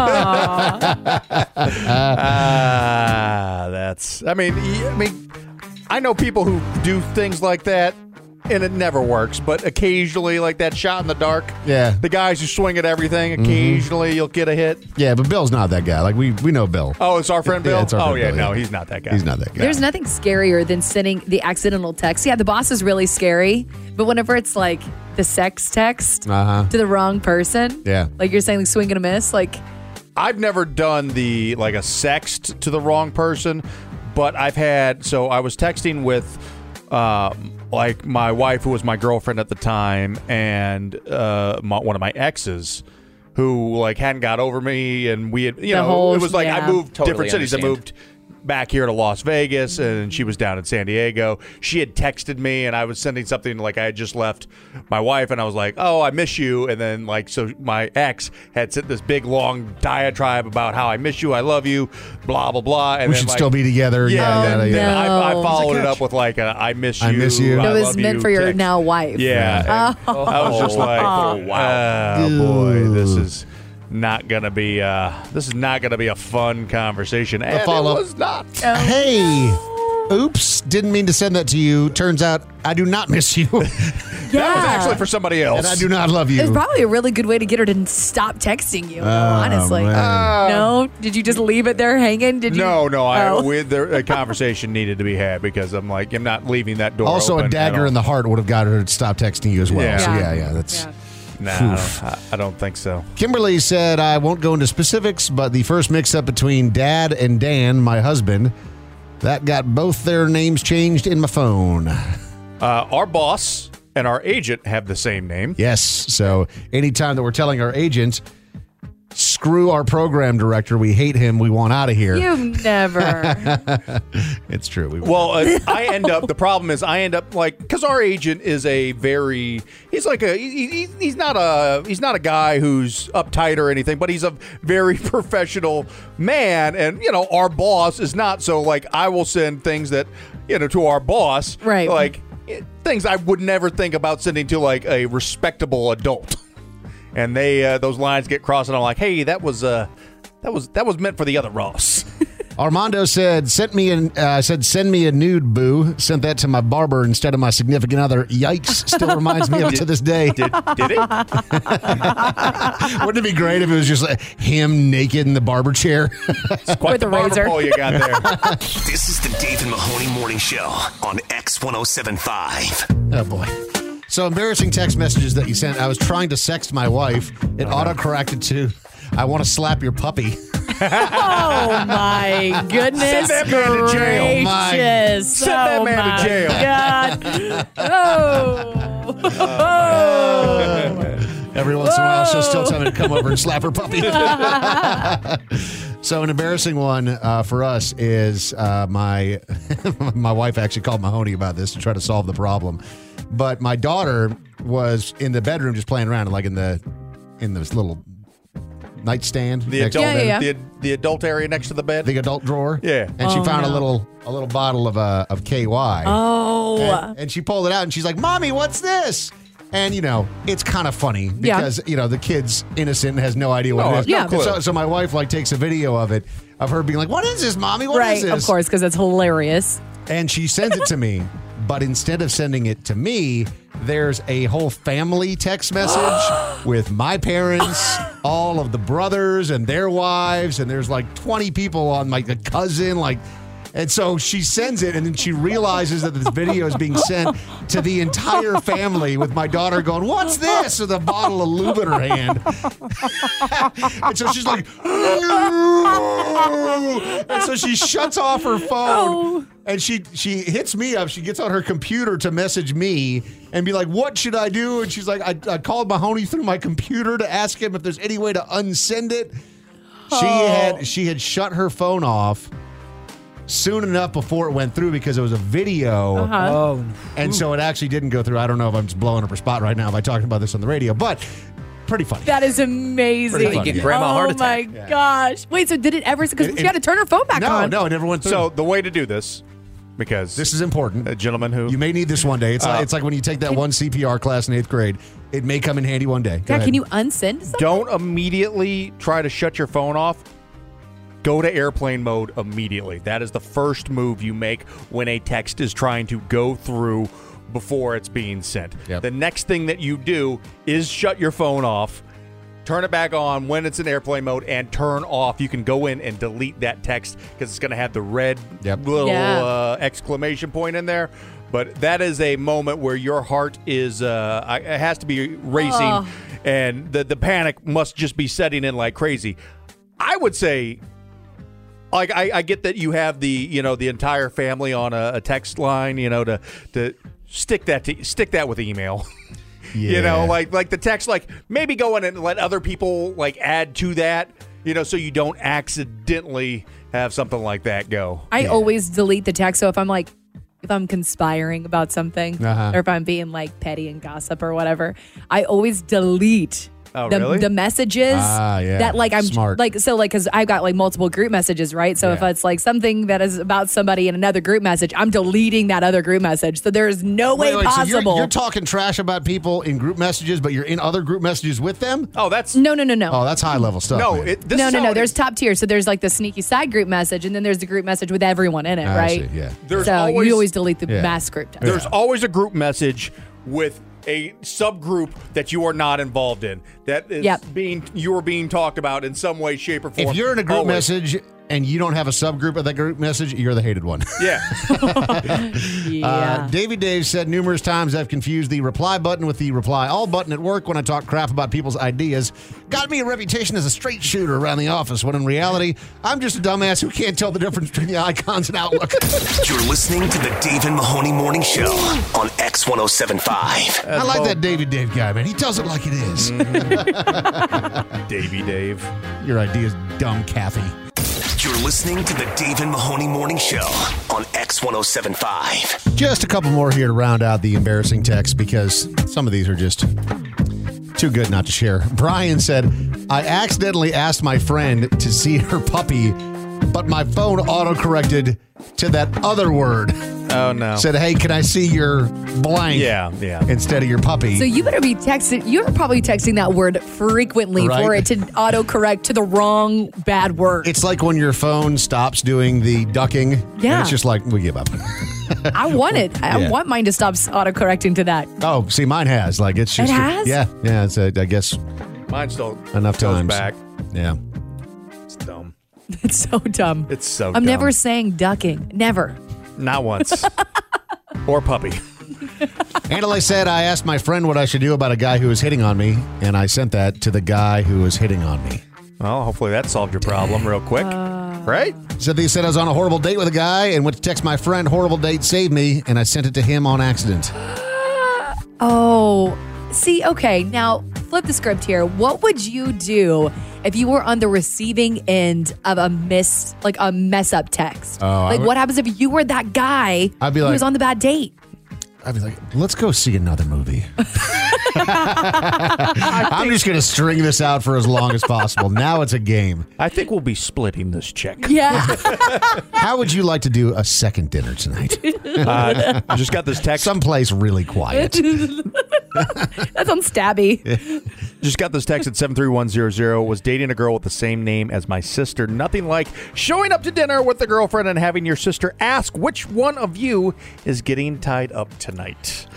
Ah, that's. I mean, I mean, I know people who do things like that, and it never works. But occasionally, like that shot in the dark. Yeah. The guys who swing at everything. Occasionally, you'll get a hit. Yeah, but Bill's not that guy. Like, we we know Bill. Oh, it's our friend Bill. Yeah, it's our oh friend yeah, Bill, no, yeah. he's not that guy. He's not that guy. There's nothing scarier than sending the accidental text. Yeah, the boss is really scary, but whenever it's like the sex text Uh-huh. to the wrong person, Yeah. like you're saying, like swing and a miss, like I've never done the like a sext to the wrong person, but I've had. So I was texting with um, like my wife, who was my girlfriend at the time, and uh, my, one of my exes, who like hadn't got over me, and we had, you The know, whole- it was like yeah. I moved Totally different cities. I understand. moved back here to Las Vegas, and she was down in San Diego. She had texted me, and I was sending something like I had just left my wife, and I was like, "Oh, I miss you." And then like so, my ex had sent this big long diatribe about how I miss you, I love you, blah blah blah. And We then, should like, still be together. Yeah, yada, and yada, then yada. I, I No. followed it up with like a, "I miss you." I miss you. I it was love meant you for your text. now wife. Yeah, and Oh. I was just like, Oh, wow, oh, boy, this is not gonna be uh, this is not gonna be a fun conversation. And follow-up. it was not. Hey, Oops, didn't mean to send that to you. Turns out I do not miss you. Yeah. That was actually for somebody else. And I do not love you. It's probably a really good way to get her to stop texting you, Oh, honestly. man. No? Did you just leave it there hanging? Did you? No, no. I, Oh. we, there, a conversation needed to be had because I'm like, I'm not leaving that door Also, open a at dagger all. in the heart would have got her to stop texting you as well. Yeah. So, Yeah. yeah, yeah, that's. Yeah. Nah, I don't, I, I don't think so. Kimberly said, I won't go into specifics, but the first mix up between Dad and Dan, my husband, that got both their names changed in my phone. Uh, our boss and our agent have the same name. Yes. So anytime that we're telling our agent, screw our program director, we hate him, we want out of here. You've never. It's true. We Well, uh, I end up, the problem is I end up like, because our agent is a very, he's like a, he, he, he's not a, he's not a guy who's uptight or anything, but he's a very professional man. And, you know, our boss is not. So, like, I will send things that, you know, to our boss. Right. Like, it, things I would never think about sending to, like, a respectable adult. And they, uh, those lines get crossed, and I'm like, hey, that was, uh, that was, that was meant for the other Ross. Armando said, "Sent me an uh, said send me a nude, boo. Sent that to my barber instead of my significant other. Yikes! Still reminds me of it to this day. Did, did it? Wouldn't it be great if it was just like him naked in the barber chair? Quite With the a barber razor. pole you got there. This is the Dave and Mahoney Morning Show on X one oh seven point five. Oh boy. So embarrassing text messages that you sent. I was trying to sext my wife. It auto-corrected to, I want to slap your puppy. Oh my goodness Send that man to jail. gracious. Send that Oh, man to my jail. God. Oh. Oh. Every once in a while, she'll still tell me to come over and slap her puppy. So an embarrassing one uh, for us is uh, my my wife actually called Mahoney about this to try to solve the problem. But my daughter was in the bedroom just playing around, like in the in this little nightstand, The next to adult, the Yeah, bed, yeah, The, the adult area next to the bed. the adult drawer. Yeah. And she Oh, found a no. little a little bottle of uh, of K Y. Oh. And, and she pulled it out and she's like, "Mommy, what's this?" And, you know, it's kind of funny Yeah. because, you know, the kid's innocent and has no idea what No, it is. no And clue. So, so my wife, like, takes a video of it, of her being like, "What is this, Mommy? What is Right, this?" of course, because it's hilarious. And she sends it to me. But instead of sending it to me, there's a whole family text message with my parents, all of the brothers and their wives, and there's like twenty people on, like a cousin, like. And so she sends it, and then she realizes that this video is being sent to the entire family with my daughter going, "What's this?" with a bottle of lube in her hand. And so she's like, and so she shuts off her phone. And she she hits me up. She gets on her computer to message me and be like, "What should I do?" And she's like, I, I called Mahoney through my computer to ask him if there's any way to unsend it. She Oh. had she had shut her phone off soon enough before it went through because it was a video. Uh-huh. Oh, And so it actually didn't go through. I don't know if I'm just blowing up her spot right now by talking about this on the radio, but pretty funny. That is amazing. Pretty funny, Get grandma oh heart attack. my gosh. Wait, so did it ever? Because It- she had to turn her phone back no, on. no, it never went through. So the way to do this, because this is important. a gentleman who You may need this one day. It's Uh, like, it's like when you take that one C P R class in eighth grade. It may come in handy one day. Go Yeah, ahead. can you unsend something? don't immediately try to shut your phone off. Go to airplane mode immediately. That is the first move you make when a text is trying to go through before it's being sent. Yep. The next thing that you do is shut your phone off, turn it back on when it's in airplane mode, and turn off. You can go in and delete that text because it's going to have the red Yep. little Yeah. uh, exclamation point in there. But that is a moment where your heart is, uh, I- it has to be racing, Oh. and the, the panic must just be setting in like crazy. I would say, like, I, I get that you have the, you know, the entire family on a, a text line, you know, to to stick that to stick that with email. You know, Yeah. like like the text, like maybe go in and let other people like add to that, you know, so you don't accidentally have something like that go. I always delete the text. So if I'm like, if I'm conspiring about something Uh-huh. or if I'm being like petty and gossip or whatever, I always delete Oh, the, really? the messages Ah, yeah. that like I'm Smart. like so like because I've got like multiple group messages, right? So if Yeah. it's like something that is about somebody in another group message, I'm deleting that other group message. So there's no way Wait, wait, so possible. you're, you're talking trash about people in group messages, but you're in other group messages with them? Oh, that's no, no, no, no. Oh, that's high level stuff. no. man. It, this no, is no, how no. it There's is. top tier. So there's like the sneaky side group message, and then there's the group message with everyone in it, I right? see, yeah. There's so always- you always delete the Yeah. mass group text. There's always a group message with a subgroup that you are not involved in. That is Yep. being you are being talked about in some way, shape, or form. If you're in a group Always. message and you don't have a subgroup of that group message, you're the hated one. Yeah. Yeah. Uh, Davy Dave said numerous times I've confused the reply button with the reply all button at work when I talk crap about people's ideas. Got me a reputation as a straight shooter around the office, when in reality, I'm just a dumbass who can't tell the difference between the icons and Outlook. You're listening to the Dave and Mahoney Morning Show on X one oh seven point five. I like that Davy Dave guy, man. He tells it like it is. Davy Dave. Your idea's dumb, Kathy. You're listening to the Dave and Mahoney Morning Show on X one oh seven point five. Just a couple more here to round out the embarrassing texts because some of these are just too good not to share. Brian said, I accidentally asked my friend to see her puppy, but my phone autocorrected to that other word. Oh, no. Said, hey, can I see your blank? Yeah, yeah. Instead of your puppy. So you better be texting. You're probably texting that word frequently Right. for it to autocorrect to the wrong bad word. It's like when your phone stops doing the ducking. And Yeah. it's just like, we give up. I want it. I Yeah. want mine to stop autocorrecting to that. Oh, see, mine has. Like, it's just. It has? Yeah. Yeah. It's, a, I guess, Mine still enough goes times. back. Yeah. It's dumb. It's so dumb. It's so I'm dumb. never saying ducking. Never. Not once. Or puppy. Andale said, I asked my friend what I should do about a guy who was hitting on me, and I sent that to the guy who was hitting on me. Well, hopefully that solved your problem real quick. Right? So they said I was on a horrible date with a guy and went to text my friend, horrible date, save me, and I sent it to him on accident. Oh, see, okay. Now flip the script here. What would you do if you were on the receiving end of a miss, like a mess up text? Oh, I like, would- what happens if you were that guy I'd be who like- was on the bad date? I'd be like, let's go see another movie. I'm just going to string this out for as long as possible. Now it's a game. I think we'll be splitting this check. Yeah. How would you like to do a second dinner tonight? Uh, I just got this text. Someplace really quiet. That sounds stabby. Just got this text at seven three one zero zero. Was dating a girl with the same name as my sister. Nothing like showing up to dinner with a girlfriend and having your sister ask which one of you is getting tied up tonight.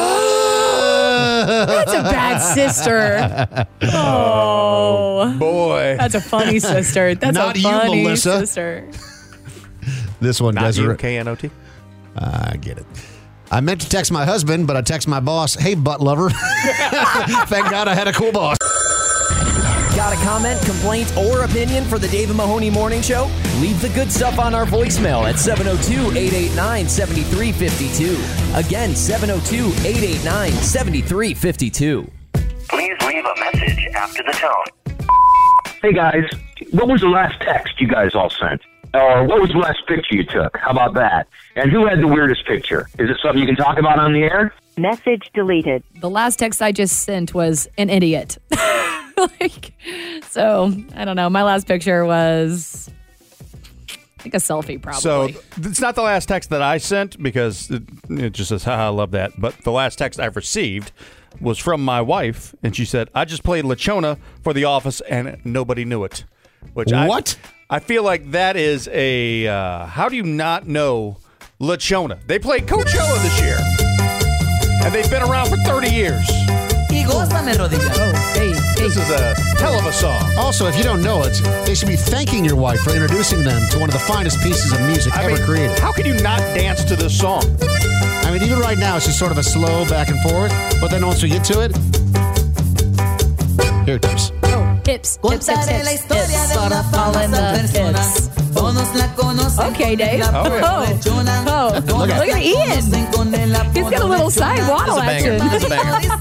That's a bad sister. Oh, boy. That's a funny sister. That's Not a you, funny Melissa. sister. This one Not does you, it. K N O T. I get it. I meant to text my husband, but I text my boss, hey, butt lover. Thank God I had a cool boss. Got a comment, complaint, or opinion for the Dave and Mahoney Morning Show? Leave the good stuff on our voicemail at seven oh two, eight eight nine, seven three five two. Again, seven oh two, eight eight nine, seven three five two. Please leave a message after the tone. Hey guys, what was the last text you guys all sent? Or what was the last picture you took? How about that? And who had the weirdest picture? Is it something you can talk about on the air? Message deleted. The last text I just sent was an idiot. like, so, I don't know. My last picture was like a selfie, probably. So it's not the last text that I sent because it, it just says, haha, I love that. But the last text I've received was from my wife, and she said, I just played Lechona for The Office, and nobody knew it. Which What? I, I feel like that is a, uh, how do you not know Lechona? They played Coachella this year, and they've been around for thirty years. Oh, hey, hey. This is a hell of a song. Also, if you don't know it, they should be thanking your wife for introducing them to one of the finest pieces of music I ever mean, created. how can you not dance to this song? I mean, even right now, it's just sort of a slow back and forth, but then once we get to it, here it comes. Hips, hips, hips, hips, hips. Gotta fall in the hips. Okay, Dave. Oh, yeah. Oh, oh. Look, Look at- at Ian. He's got a little side waddle It's a banger. action. It's a banger.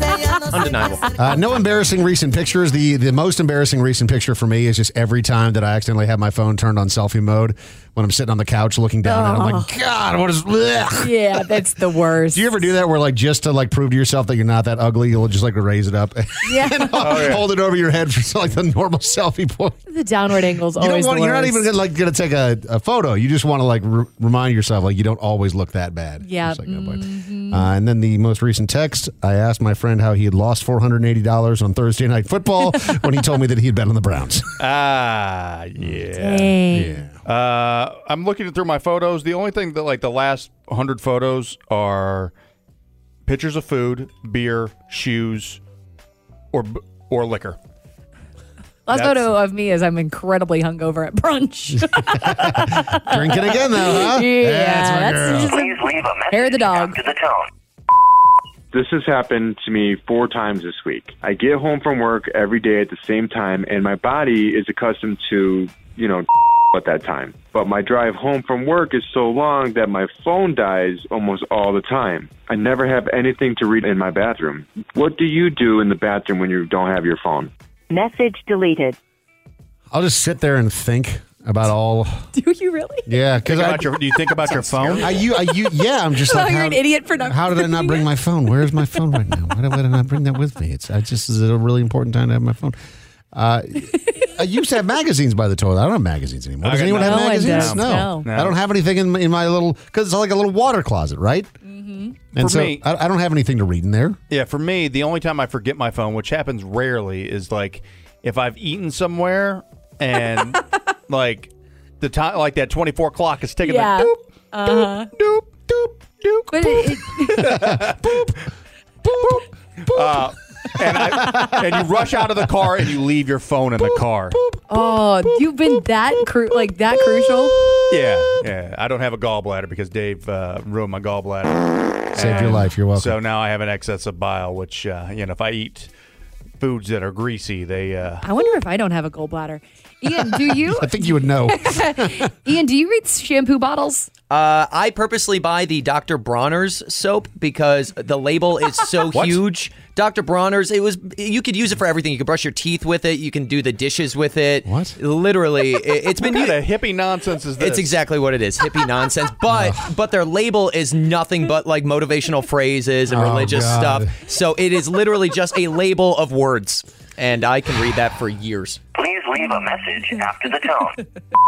Undeniable. Uh, no embarrassing recent pictures. The the most embarrassing recent picture for me is just every time that I accidentally have my phone turned on selfie mode when I'm sitting on the couch looking down and I'm like, God, what is bleh. Yeah, that's the worst. Do you ever do that where like just to like prove to yourself that you're not that ugly, you'll just like raise it up Yeah. and oh, yeah. hold it over your head for like the normal selfie point? The downward angle's You always don't want, the you're not worst. even gonna, like going to take a, a photo. You just want to like r- remind yourself like you don't always look that bad. Yeah. Just like, oh, boy. Mhm. Uh, and then the most recent text, I asked my friend how he had lost four hundred eighty dollars on Thursday Night Football when he told me that he had bet on the Browns. Ah, yeah. Dang. Yeah. Uh, I'm looking through my photos. The only thing that, like, the last one hundred photos are pictures of food, beer, shoes, or or liquor. Last That's- photo of me is I'm incredibly hungover at brunch. Drinking again, though, huh? Yeah, That's my that's girl. just Please leave a message hair of the dog. after the tone. This has happened to me four times this week. I get home from work every day at the same time, and my body is accustomed to, you know, at that time. But my drive home from work is so long that my phone dies almost all the time. I never have anything to read in my bathroom. What do you do in the bathroom when you don't have your phone? Message deleted. I'll just sit there and think about all. Do you really? Yeah, because Think I. about your, do you think about your phone? I, you, I, you, yeah, I'm just Oh, like, you're how, an idiot for not. how did I not bring my phone? Where's my phone right now? Why did, why did I not bring that with me? It's I just is it a really important time to have my phone. Uh, I used to have magazines by the toilet. I don't have magazines anymore. I Does got anyone have no one magazines? does. No. No. I don't have anything in my, in my little because it's like a little water closet, right? Mm-hmm. And For so me- I, I don't have anything to read in there. Yeah, for me, the only time I forget my phone, which happens rarely, is like if I've eaten somewhere and like the time, like that twenty-four clock is ticking. Yeah. Like, doop, Uh-huh. doop, doop, doop, But it, it, uh, and, I, and you rush out of the car and you leave your phone in the car. oh, you've been that cru- like that crucial. Yeah, yeah. I don't have a gallbladder because Dave uh, ruined my gallbladder. Saved your life. You're welcome. So now I have an excess of bile, which uh, you know, if I eat foods that are greasy, they. Uh, I wonder if I don't have a gallbladder. Ian, do you? I think you would know. Ian, do you read shampoo bottles? Uh, I purposely buy the Doctor Bronner's soap because the label is so huge. Doctor Bronner's, it was you could use it for everything. You could brush your teeth with it. You can do the dishes with it. What? Literally, it, it's been what used. kind of hippie nonsense is this? It's exactly what it is, hippie nonsense. But but their label is nothing but like motivational phrases and Oh, religious God. stuff. So it is literally just a label of words, and I can read that for years. Please leave a message after the tone.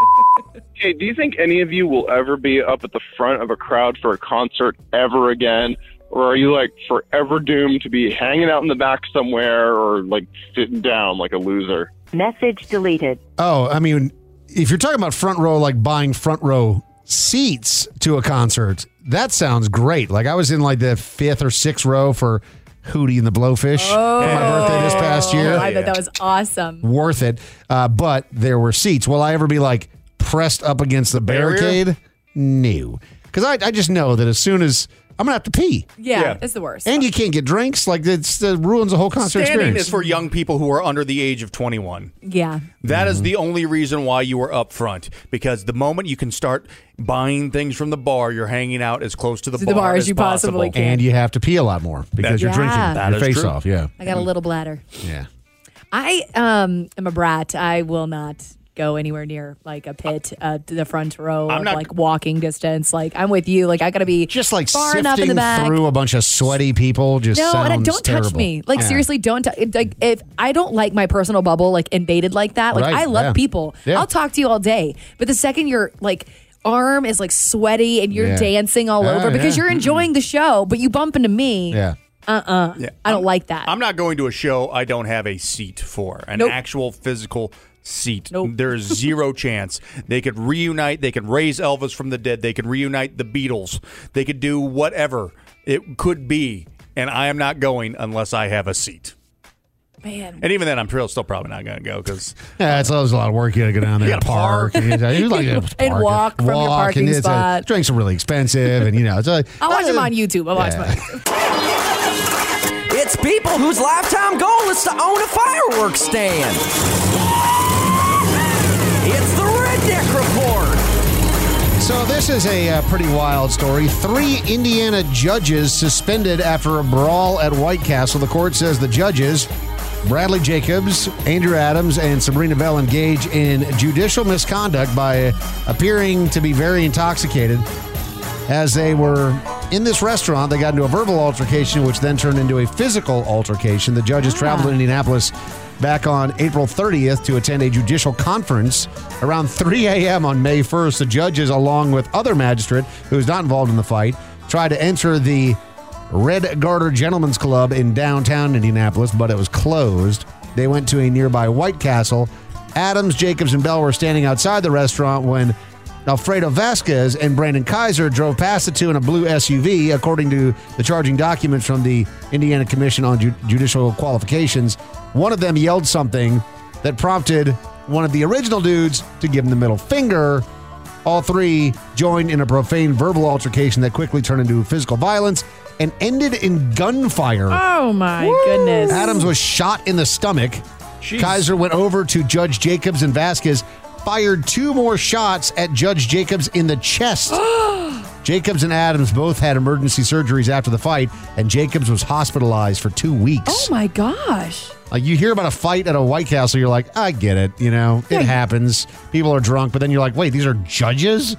Hey, do you think any of you will ever be up at the front of a crowd for a concert ever again? Or are you, like, forever doomed to be hanging out in the back somewhere or, like, sitting down like a loser? Message deleted. Oh, I mean, if you're talking about front row, like buying front row seats to a concert, that sounds great. Like I was in like the fifth or sixth row for Hootie and the Blowfish Oh, for my birthday this past year. I thought that was awesome. Worth it. Uh, but there were seats. Will I ever be like pressed up against the barrier? barricade? No. Because I, I just know that as soon as I'm going to have to pee. Yeah, Yeah. it's the worst. And you can't get drinks. Like it's, it ruins the whole concert Standing experience. is for young people who are under the age of twenty-one. yeah. That is Mm-hmm. the only reason why you are up front, because the moment you can start buying things from the bar, you're hanging out as close to the, To the bar, bar as as you possibly possible. can. And you have to pee a lot more because you're Yeah. drinking That your is face true. off. Yeah. I got a little bladder. Yeah. I um am a brat. I will not go anywhere near like a pit, uh, to the front row, I'm of, not- like walking distance. Like I'm with you. Like I gotta be Just like far enough in sifting the back. through a bunch of sweaty people just No, sounds and I, don't terrible. touch me. Like Yeah. seriously, don't t- like if I don't like my personal bubble like invaded like that. Like Right, I love yeah. people. Yeah. I'll talk to you all day, but the second your like arm is like sweaty and you're Yeah. dancing all Ah, over because yeah. you're enjoying the show, but you bump into me. Yeah. Uh-uh. Yeah. I don't like that. I'm not going to a show I don't have a seat for, an Nope. actual physical seat. Nope. There's zero chance. They could reunite. They could raise Elvis from the dead. They could reunite the Beatles. They could do whatever it could be, and I am not going unless I have a seat. Man. And even then, I'm still still probably not going to go because Yeah, it's always a lot of work. You got to go down there You and gotta park. park. And, you like to And park walk from your walk, parking and it's, uh, spot. drinks are really expensive, and you know, it's like, I'll watch them on YouTube. I'll watch Yeah. them. It's people whose lifetime goal is to own a fireworks stand. It's the Redneck Report. So this is a uh, pretty wild story. Three Indiana judges suspended after a brawl at White Castle. The court says the judges, Bradley Jacobs, Andrew Adams, and Sabrina Bell, engage in judicial misconduct by appearing to be very intoxicated. As they were in this restaurant, they got into a verbal altercation, which then turned into a physical altercation. The judges ah. traveled to Indianapolis back on April thirtieth to attend a judicial conference. Around three a.m. on May first, the judges, along with other magistrate who was not involved in the fight, tried to enter the Red Garter Gentlemen's Club in downtown Indianapolis, but it was closed. They went to a nearby White Castle. Adams, Jacobs, and Bell were standing outside the restaurant when Alfredo Vasquez and Brandon Kaiser drove past the two in a blue S U V, according to the charging documents from the Indiana Commission on Ju- Judicial Qualifications. One of them yelled something that prompted one of the original dudes to give him the middle finger. All three joined in a profane verbal altercation that quickly turned into physical violence and ended in gunfire. Oh, my Woo! goodness. Adams was shot in the stomach. Jeez. Kaiser went over to Judge Jacobs, and Vasquez fired two more shots at Judge Jacobs in the chest. Jacobs and Adams both had emergency surgeries after the fight, and Jacobs was hospitalized for two weeks. Oh, my gosh. Like, you hear about a fight at a White Castle, you're like, I get it, you know, it Yeah. happens. People are drunk, but then you're like, wait, these are judges?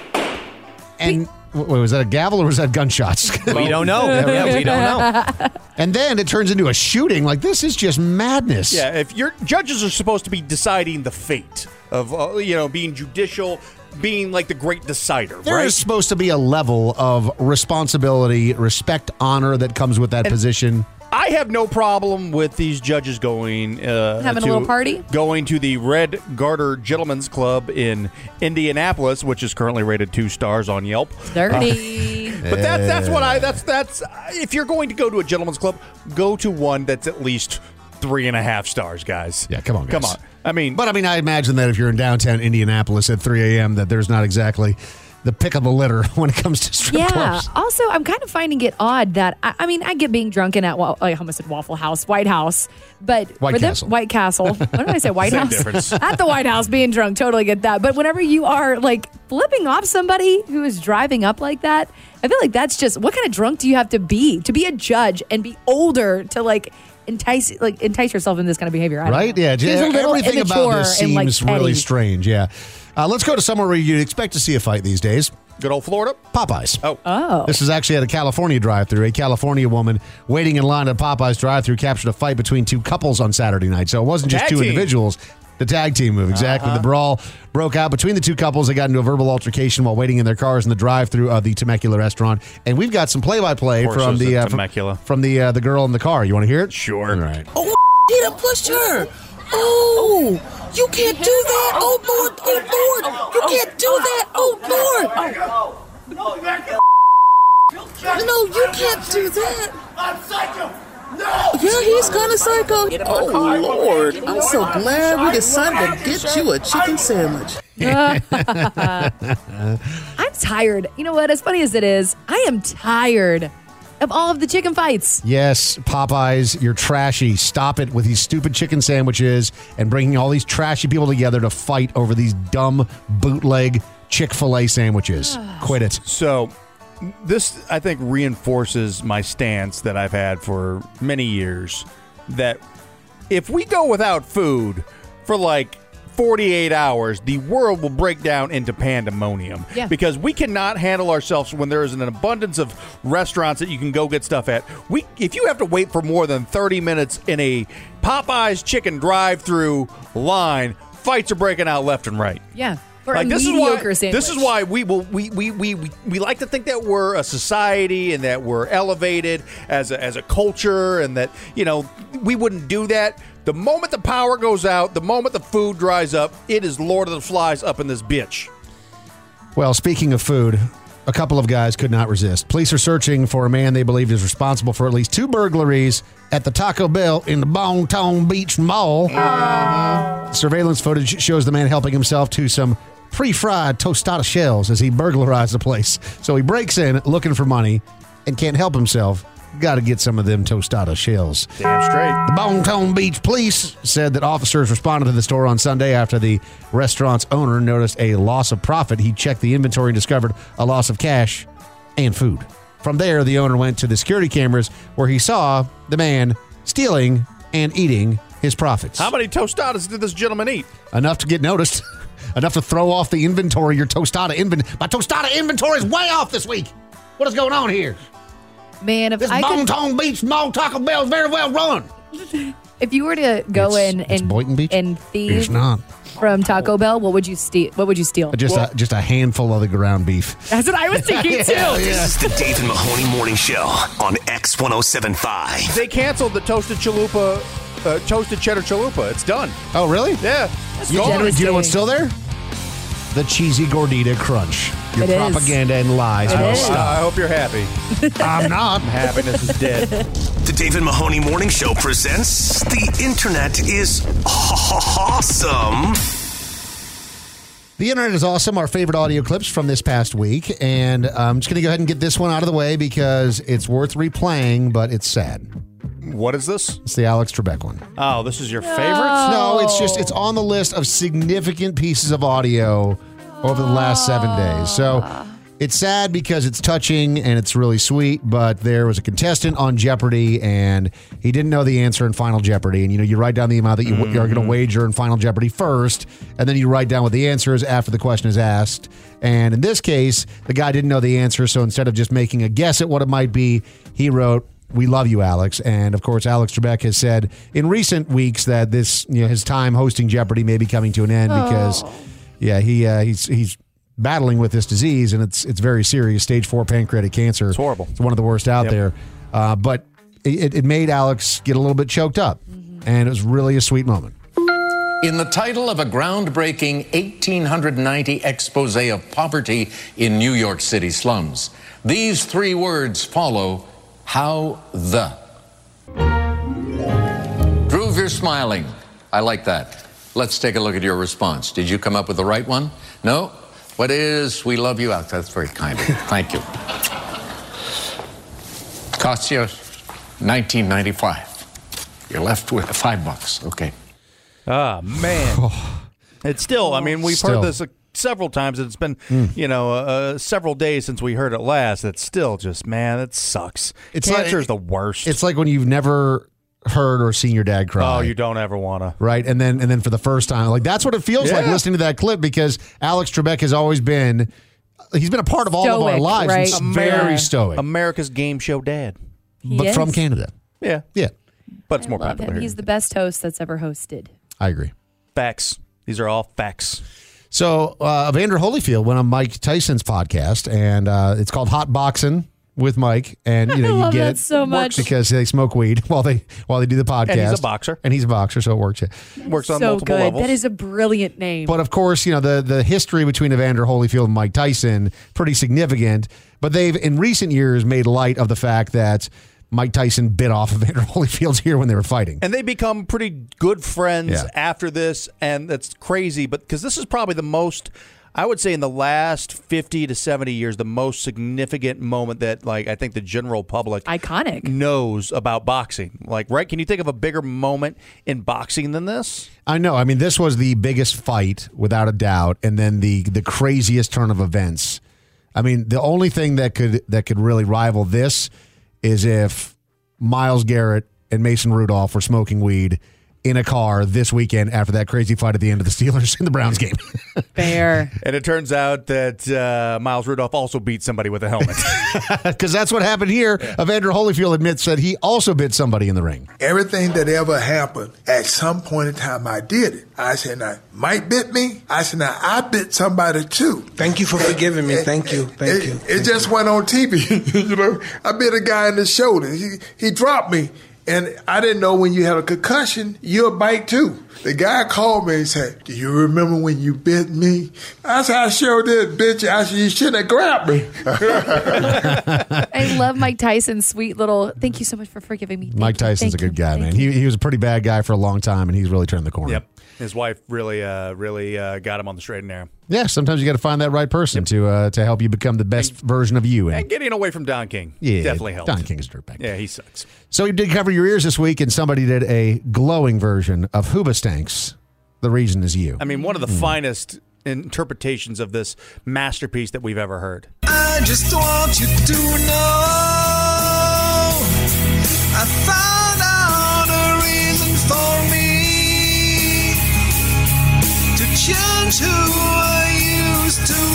And wait, was that a gavel or was that gunshots? We don't know. Yeah, we don't know. And then it turns into a shooting. Like, this is just madness. Yeah, if your judges are supposed to be deciding the fate of, uh, you know, being judicial, being like the great decider, There right? is supposed to be a level of responsibility, respect, honor that comes with that And- position. I have no problem with these judges going uh, Having a to- little party? going to the Red Garter Gentlemen's Club in Indianapolis, which is currently rated two stars on Yelp. Dirty. Uh, but that, that's what I that's that's if you're going to go to a gentleman's club, go to one that's at least three and a half stars, guys. Yeah, come on, guys. come on. I mean, But I mean, I imagine that if you're in downtown Indianapolis at three a.m., that there's not exactly the pick of the litter when it comes to strip Yeah. clubs. Also, I'm kind of finding it odd that I, I mean, I get being drunken at wa- I almost said Waffle House, White House, but White for them, Castle. White Castle. What did I say? White Same House. difference. At the White House, being drunk, totally get that. But whenever you are like flipping off somebody who is driving up like that, I feel like that's just what kind of drunk do you have to be to be a judge and be older to like entice like entice yourself in this kind of behavior? I don't Right? know. Yeah. Seems a little Everything about immature this and, like, seems really petty. strange. Yeah. Uh, let's go to somewhere where you'd expect to see a fight these days. good old Florida. Popeyes. Oh. Oh. This is actually at a California drive-thru. A California woman waiting in line at Popeyes drive-thru captured a fight between two couples on Saturday night. So it wasn't just Tag two team. individuals. The tag team move, exactly. Uh-huh. The brawl broke out between the two couples. They got into a verbal altercation while waiting in their cars in the drive-thru of the Temecula restaurant. And we've got some play-by-play Of course from it was the the uh, from, Temecula. from the uh, the girl in the car. You want to hear it? Sure. All right. Oh, he done pushed her. Oh, you can't do that. Oh, Lord. Oh, Lord. You can't do that. Oh, Lord. No, you can't do that. I'm psycho! No! Yeah, he's kind of psycho. Oh, Lord. I'm so glad we decided to get you a chicken sandwich. I'm tired. You know what? As funny as it is, I am tired of all of the chicken fights. Yes, Popeyes, you're trashy. Stop it with these stupid chicken sandwiches and bringing all these trashy people together to fight over these dumb bootleg Chick-fil-A sandwiches. Quit it. So, this, I think, reinforces my stance that I've had for many years that if we go without food for like forty-eight hours, the world will break down into pandemonium. Yeah. Because we cannot handle ourselves when there is an abundance of restaurants that you can go get stuff at. We, if you have to wait for more than thirty minutes in a Popeyes chicken drive-through line, fights are breaking out left and right. Yeah. For Like, a this is mediocre why sandwich. this is why we will we, we, we, we, we like to think that we're a society and that we're elevated as a, as a culture and that, you know, we wouldn't do that. The moment the power goes out, the moment the food dries up, it is Lord of the Flies up in this bitch. Well, speaking of food, a couple of guys could not resist. Police are searching for a man they believe is responsible for at least two burglaries at the Taco Bell in the Bonton Beach Mall. Surveillance footage shows the man helping himself to some pre-fried tostada shells as he burglarized the place. So he breaks in looking for money and can't help himself got to get some of them tostada shells. Damn straight. The Bonetone Beach Police said that officers responded to the store on Sunday after the restaurant's owner noticed a loss of profit. He checked the inventory and discovered a loss of cash and food. From there, the owner went to the security cameras where he saw the man stealing and eating his profits. How many tostadas did this gentleman eat? Enough to get noticed. Enough to throw off the inventory, your tostada inventory. My tostada inventory is way off this week. What is going on here? Man, if This I could, Bonetone Beach Mall Taco Bell is very well run. if you were to go It's- in it's and Boynton Beach? and It's thieve not. from Taco Bell, what would you steal? What would you steal? Just a, just a handful of the ground beef. That's what I was thinking Yeah, too. yeah. This is the Dave and Mahoney Morning Show on X one oh seven point five. They canceled the toasted chalupa, uh, toasted cheddar chalupa. It's done. Oh, really? Yeah. It's You, gone. do you know what's still there? The cheesy gordita crunch. Your It is. propaganda and lies It will is. stop. I hope you're happy. I'm not. Happiness is dead. The Dave and Mahoney Morning Show presents The Internet is Awesome. The internet is awesome. Our favorite audio clips from this past week. And I'm just going to go ahead and get this one out of the way because it's worth replaying, but it's sad. What is this? It's the Alex Trebek one. Oh, this is your favorite? No, it's just, it's on the list of significant pieces of audio over the last seven days. So it's sad because it's touching and it's really sweet, but there was a contestant on Jeopardy and he didn't know the answer in Final Jeopardy. And, you know, you write down the amount that you, Mm-hmm. you're going to wager in Final Jeopardy first, and then you write down what the answer is after the question is asked. And in this case, the guy didn't know the answer, so instead of just making a guess at what it might be, he wrote, "We love you, Alex." And of course, Alex Trebek has said in recent weeks that this, you know, his time hosting Jeopardy may be coming to an end because, yeah, he uh, he's he's battling with this disease and it's it's very serious, stage four pancreatic cancer. It's horrible. It's one of the worst out Yep. there. Uh, but it, it made Alex get a little bit choked up, and it was really a sweet moment. In the title of a groundbreaking eighteen ninety expose of poverty in New York City slums, these three words follow. How the. Drew, you're smiling. I like that. Let's take a look at your response. Did you come up with the right one? No? What is we love you out? That's very kind of you. Thank you. Costs you nineteen ninety-five. You're left with five bucks. Okay. Ah, man. It's still, I mean, we've Still. heard this uh, several times. It's been, you know, uh, several days since we heard it last. It's still just, man, it sucks. It's Cancer like- is the worst. It's like when you've never heard or seen your dad cry. Oh, you don't ever want to. Right, and then and then for the first time, like that's what it feels like Yeah. listening to that clip because Alex Trebek has always been, he's been a part of all of our Stoic, lives. right? He's very Yeah. stoic, America's game show dad. He but is. from Canada. Yeah. Yeah, But it's more Love popular him. here. He's the best host that's ever hosted. I agree. Facts. These are all facts. So uh, Evander Holyfield went on Mike Tyson's podcast, and uh, it's called Hot Boxing with Mike, and you know I you love get that it so much. because they smoke weed while they while they do the podcast. And he's a boxer. and he's a boxer, so it works. Works on so multiple good. levels. That is a brilliant name. But of course, you know, the, the history between Evander Holyfield and Mike Tyson, pretty significant. But they've, in recent years, made light of the fact that Mike Tyson bit off Evander Holyfield's ear when they were fighting. And they become pretty good friends Yeah. after this, and that's crazy. But because this is probably the most, I would say, in the last fifty to seventy years, the most significant moment that, like, I think the general public iconic knows about boxing. Like, right? Can you think of a bigger moment in boxing than this? I know. I mean, this was the biggest fight, without a doubt, and then the the craziest turn of events. I mean, the only thing that could that could really rival this is if Myles Garrett and Mason Rudolph were smoking weed in a car this weekend after that crazy fight at the end of the Steelers and the Browns game. Fair. And it turns out that uh, Myles Rudolph also beat somebody with a helmet. Because that's what happened here. Evander Holyfield admits that he also bit somebody in the ring. Everything that ever happened, at some point in time, I did it. I said, now, Mike bit me. I said, now, I bit somebody too. Thank you for forgiving me. Thank you. Thank it, you. It Thank just went on T V. You know, I bit a guy in the shoulder. He, he dropped me. And I didn't know when you had a concussion, you'll bite too. The guy called me and said, do you remember when you bit me? I said, I sure did, bitch. I said, you shouldn't have grabbed me. I love Mike Tyson's sweet little, thank you so much for forgiving me. Thank Mike you, Tyson's a thank good you, guy, thank man. you. He he was a pretty bad guy for a long time, and he's really turned the corner. Yep. His wife really, uh, really uh, got him on the straight and narrow. Yeah, sometimes you got to find that right person yep. to uh, to help you become the best and, version of you. And, and getting away from Don King yeah, definitely helped. Don King's a dirtbag. Yeah, he sucks. So you did cover your ears this week, and somebody did a glowing version of Hoobastanks. The reason is you. I mean, one of the mm. finest interpretations of this masterpiece that we've ever heard. I just want you to know I found out a reason for me to change who I used to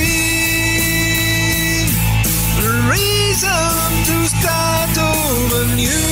be. The reason to start over new,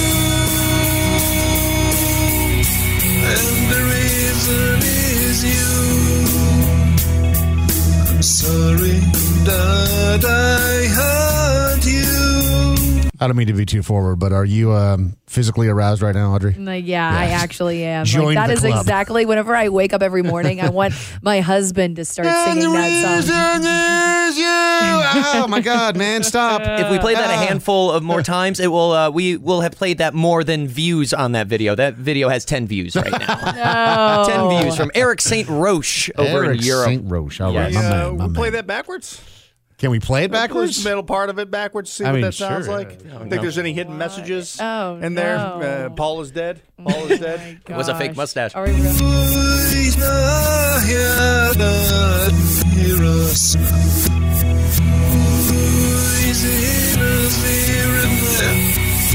and the reason is you. I'm sorry that I hurt you. I don't mean to be too forward, but are you um, physically aroused right now, Audrey? Uh, yeah, yeah, I actually am. Join like, that the is club. exactly whenever I wake up every morning, I want my husband to start singing that song. Is you. Oh my God, man, stop. If we play that a handful of more times, it will. Uh, we will have played that more than views on that video. That video has ten views right now. No. ten views from Eric Saint Roche over Eric in Europe. Saint Roche. All right, Yeah, my uh, man, my we'll play man. that backwards. Can we play it Push backwards? the middle part of it backwards. See I what mean, that sounds sure. like. Oh, Think no. there's any hidden messages Oh, in there? no. Uh, Paul is dead. Paul is dead. It was a fake mustache. Are we really? He's not here to hear us. He's in us here and there.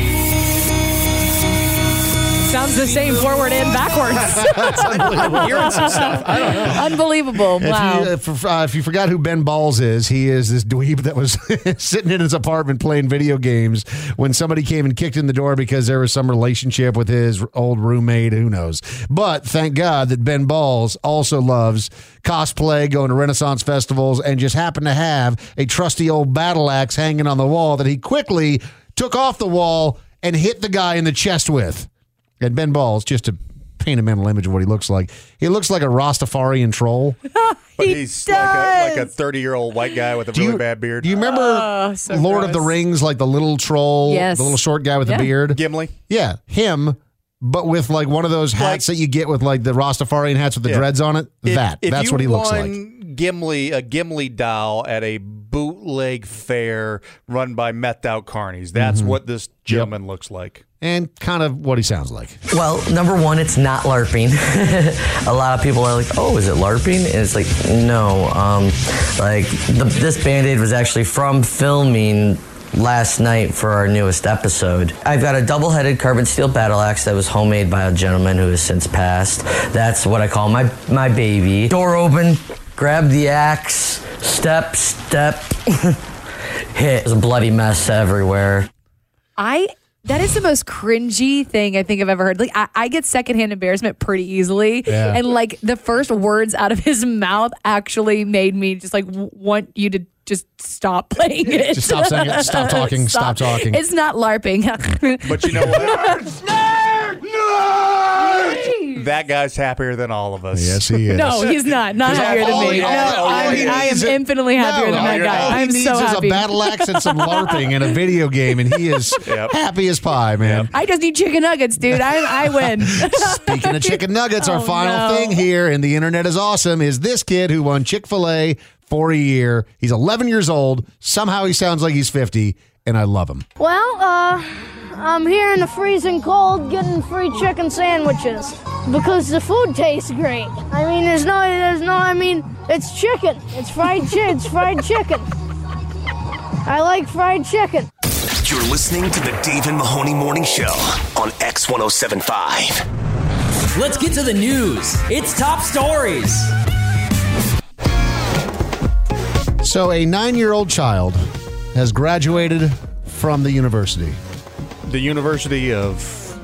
Sounds the same forward and backwards. I'm hearing some stuff. I don't know. Unbelievable. If Wow. you, if, uh, if you forgot who Ben Balls is, he is this dweeb that was sitting in his apartment playing video games when somebody came and kicked in the door because there was some relationship with his old roommate. Who knows? But thank God that Ben Balls also loves cosplay, going to Renaissance festivals, and just happened to have a trusty old battle axe hanging on the wall that he quickly took off the wall and hit the guy in the chest with. And Ben Balls, just to paint a mental image of what he looks like, he looks like a Rastafarian troll. But He he's like a, like a does. thirty-year-old white guy with a Do really you- bad beard. Do you remember Oh, so Lord of the gross. Rings, like the little troll, Yes. the little short guy with Yeah. the beard? Gimli? Yeah, him, but with like one of those hats that you get with like the Rastafarian hats with the Yeah. dreads on it. If- that. if That's you what he looks like. won Gimli, a Gimli doll at a bootleg fair run by methed out carnies. That's Mhm. what this gentleman looks like. And kind of what he sounds like. Well, number one, it's not LARPing. A lot of people are like, oh, is it LARPing? And it's like, no. Um, like, the, this Band-Aid was actually from filming last night for our newest episode. I've got a double-headed carbon steel battle axe that was homemade by a gentleman who has since passed. That's what I call my, my baby. Door open, grab the axe, step, step, hit. There's a bloody mess everywhere. I that is the most cringy thing I think I've ever heard. Like I, I get secondhand embarrassment pretty easily, Yeah. and like the first words out of his mouth actually made me just like w- want you to just stop playing it. Just stop saying it. Stop talking. Stop talking. It's not LARPing. But you know what? That guy's happier than all of us. Yes, he is. No, he's not. Not happier than all me. he- No, all I'm, he I am needs is- infinitely happier No, than that all guy. he I'm needs so is happy. a battle axe and some LARPing in a video game, and he is Yep. happy as pie, man. I just need chicken nuggets, dude. I I win. Speaking of chicken nuggets, our Oh, final no. thing here, and the internet is awesome, is this kid who won Chick-fil-A for a year. He's eleven years old. Somehow he sounds like he's fifty, and I love him. Well, uh, I'm here in the freezing cold getting free chicken sandwiches because the food tastes great. I mean, there's no, there's no, I mean, it's chicken. It's fried chicken. It's fried chicken. I like fried chicken. You're listening to the Dave and Mahoney Morning Show on X one oh seven point five. Let's get to the news. It's top stories. So a nine-year-old child has graduated from the university. The University of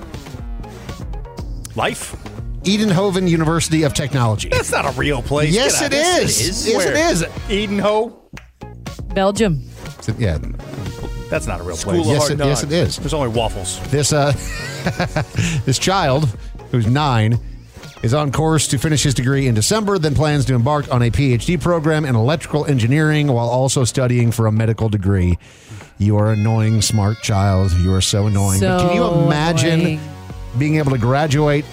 Life? Edenhoven University of Technology. That's not a real place. Yes, Get it out. is. Yes, Yes, Where? it is. Edenho? Belgium. So, yeah. That's not a real School place. of Yes, Hard it- yes, Knocks. it is. There's only waffles. This uh, this child, who's nine, is on course to finish his degree in December, then plans to embark on a P H D program in electrical engineering while also studying for a medical degree. You are annoying, smart child. You are so annoying. So but can you imagine annoying. being able to graduate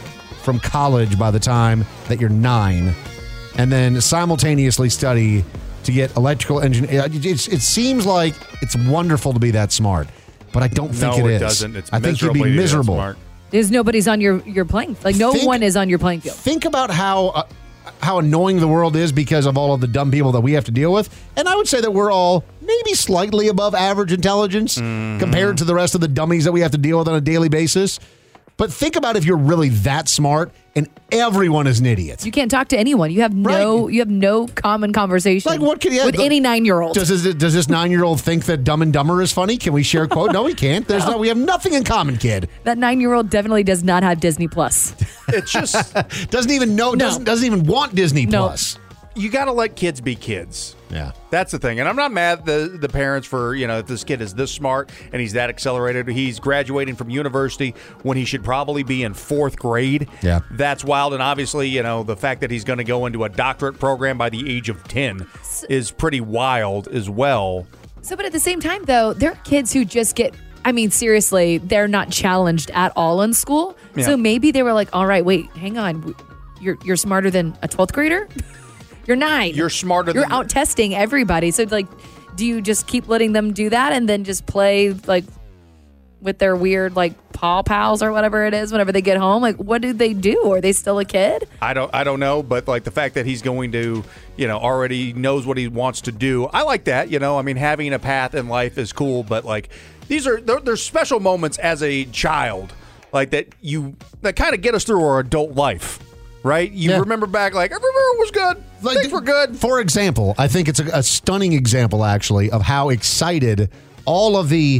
from college by the time that you're nine, and then simultaneously study to get electrical engineering. It seems like it's wonderful to be that smart, but I don't think no, it it is. doesn't. It's I think you'd be miserably miserable. smart. There's nobody's on your, your playing like no Think- one is on your playing field. Think about how uh, how annoying the world is because of all of the dumb people that we have to deal with. And I would say that we're all maybe slightly above average intelligence Mm-hmm. compared to the rest of the dummies that we have to deal with on a daily basis. But think about if you're really that smart and everyone is an idiot. You can't talk to anyone. You have no you have no common conversation Like what can you with the- any nine year old. Does this, does this nine year old think that Dumb and Dumber is funny? Can we share a quote? No, we can't. There's no. We have nothing in common, kid. That nine year old definitely does not have Disney Plus. It's just doesn't even know. No. Doesn't doesn't even want Disney No. Plus. you got to let kids be kids. Yeah. That's the thing. And I'm not mad at the, the parents for, you know, if this kid is this smart and he's that accelerated. He's graduating from university when he should probably be in fourth grade. Yeah. That's wild. And obviously, you know, the fact that he's going to go into a doctorate program by the age of ten is pretty wild as well. So, but at the same time, though, there are kids who just get, I mean, seriously, they're not challenged at all in school. Yeah. So maybe they were like, all right, wait, hang on. You're you're smarter than a twelfth grader? You're nine. You're smarter You're than... out testing everybody. So, like, do you just keep letting them do that and then just play, like, with their weird, like, paw pals or whatever it is whenever they get home? Like, what do they do? Are they still a kid? I don't I don't know, but like the fact that he's going to, you know, already knows what he wants to do. I like that, you know. I mean, having a path in life is cool, but like these are there, there's special moments as a child like that you that kind of get us through our adult life. Right? You Yeah. remember back like, I remember it was good. Like, Things were good. For example, I think it's a, a stunning example, actually, of how excited all of the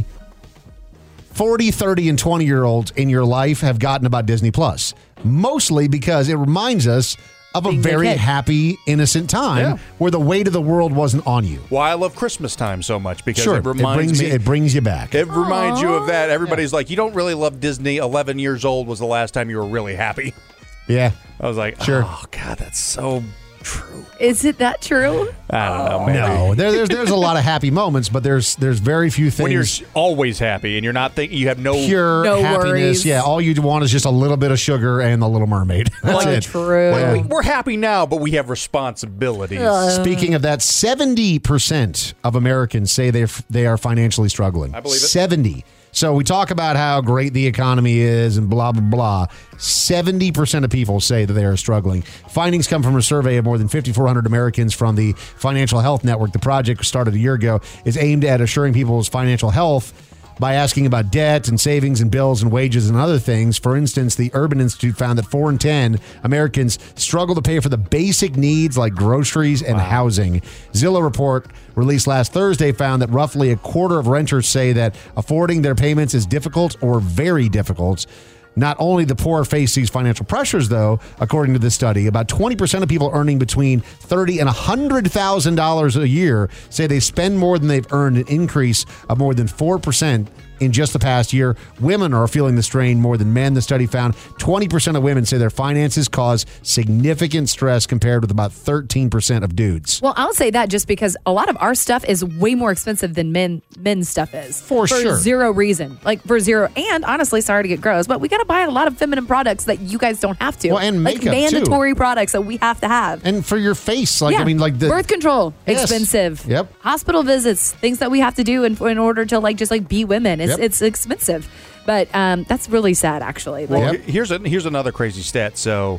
forty, thirty, and twenty-year-olds in your life have gotten about Disney Plus. Mostly because it reminds us of a Being a very kid. happy, innocent time Yeah. where the weight of the world wasn't on you. Why I love Christmas time so much because Sure, it reminds brings me you, it brings you back. It reminds you of that. Everybody's like, you don't really love Disney. eleven years old was the last time you were really happy. Yeah. I was like, Sure. oh, God, that's so true. Is it that true? I don't know, maybe. No, there, there's there's a lot of happy moments, but there's there's very few things. When you're s- always happy and you're not thinking, you have no... pure No happiness. worries. Yeah, all you want is just a little bit of sugar and the Little Mermaid. That's Like, it. true. Like, Yeah. we, we're happy now, but we have responsibilities. Speaking of that, seventy percent of Americans say they they are financially struggling. I believe it. seventy. So we talk about how great the economy is and blah, blah, blah. seventy percent of people say that they are struggling. Findings come from a survey of more than fifty-four hundred Americans from the Financial Health Network. The project started a year ago, is aimed at assuring people's financial health by asking about debt and savings and bills and wages and other things. For instance, the Urban Institute found that four in ten Americans struggle to pay for the basic needs like groceries and housing. Zillow report released last Thursday found that roughly a quarter of renters say that affording their payments is difficult or very difficult. Not only the poor face these financial pressures, though, according to this study, about twenty percent of people earning between thirty thousand dollars and one hundred thousand dollars a year say they spend more than they've earned, an increase of more than four percent in just the past year. Women are feeling the strain more than men. The study found twenty percent of women say their finances cause significant stress compared with about thirteen percent of dudes. Well, I'll say that just because a lot of our stuff is way more expensive than men men's stuff is. For sure. zero reason. Like for zero. And honestly, sorry to get gross, but we got to buy a lot of feminine products that you guys don't have to. Well, and like makeup, too. mandatory products that we have to have. And for your face, like, yeah. I mean, like the birth control, Yes. expensive. Yep. Hospital visits, things that we have to do in, in order to like just like be women. It's Yep. it's expensive. But um, that's really sad, actually. Like, Well, Yep. he- here's a, here's another crazy stat. So,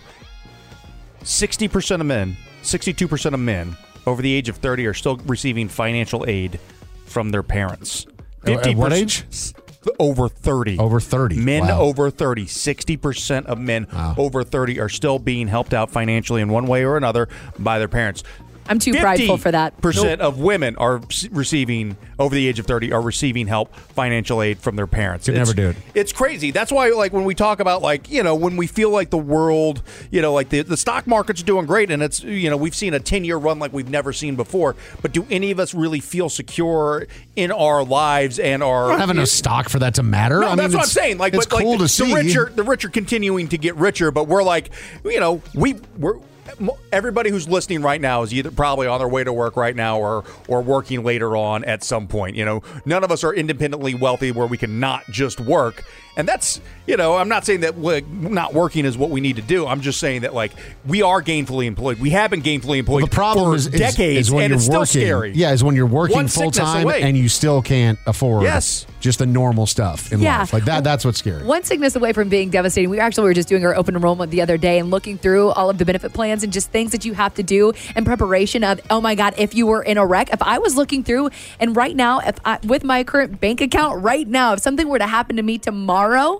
sixty percent of men, sixty-two percent of men over the age of thirty are still receiving financial aid from their parents. At what age? Over thirty. Over thirty. Men Wow. over thirty. sixty percent of men Wow. over thirty are still being helped out financially in one way or another by their parents. I'm too prideful for that. Percent of women are s- receiving over the age of thirty are receiving help, financial aid from their parents. Could It's- never do it. It's crazy. That's why, like, when we talk about, like, you know, when we feel like the world, you know, like the, the stock market's doing great, and it's, you know, we've seen a ten-year run like we've never seen before. But do any of us really feel secure in our lives and our? I don't have enough stock for that to matter. No, I mean, that's what I'm it's- saying. Like, it's but cool like, to the, see. the rich are the rich are continuing to get richer, but we're like, you know, we we're. Everybody who's listening right now is either probably on their way to work right now or or working later on at some point. You know, none of us are independently wealthy where we can not just work. And that's, you know, I'm not saying that like, not working is what we need to do. I'm just saying that, like, we are gainfully employed. We have been gainfully employed Well, the problem for is, is- decades, is when and you're it's still working. scary. Yeah, is when you're working One full sickness time away. and you still can't afford Yes. just the normal stuff in Yeah. life. Like that. That's what's scary. One sickness away from being devastating. We actually were just doing our open enrollment the other day and looking through all of the benefit plans and just things that you have to do in preparation of, oh my God, if you were in a wreck. If I was looking through and right now, if I, with my current bank account right now, if something were to happen to me tomorrow,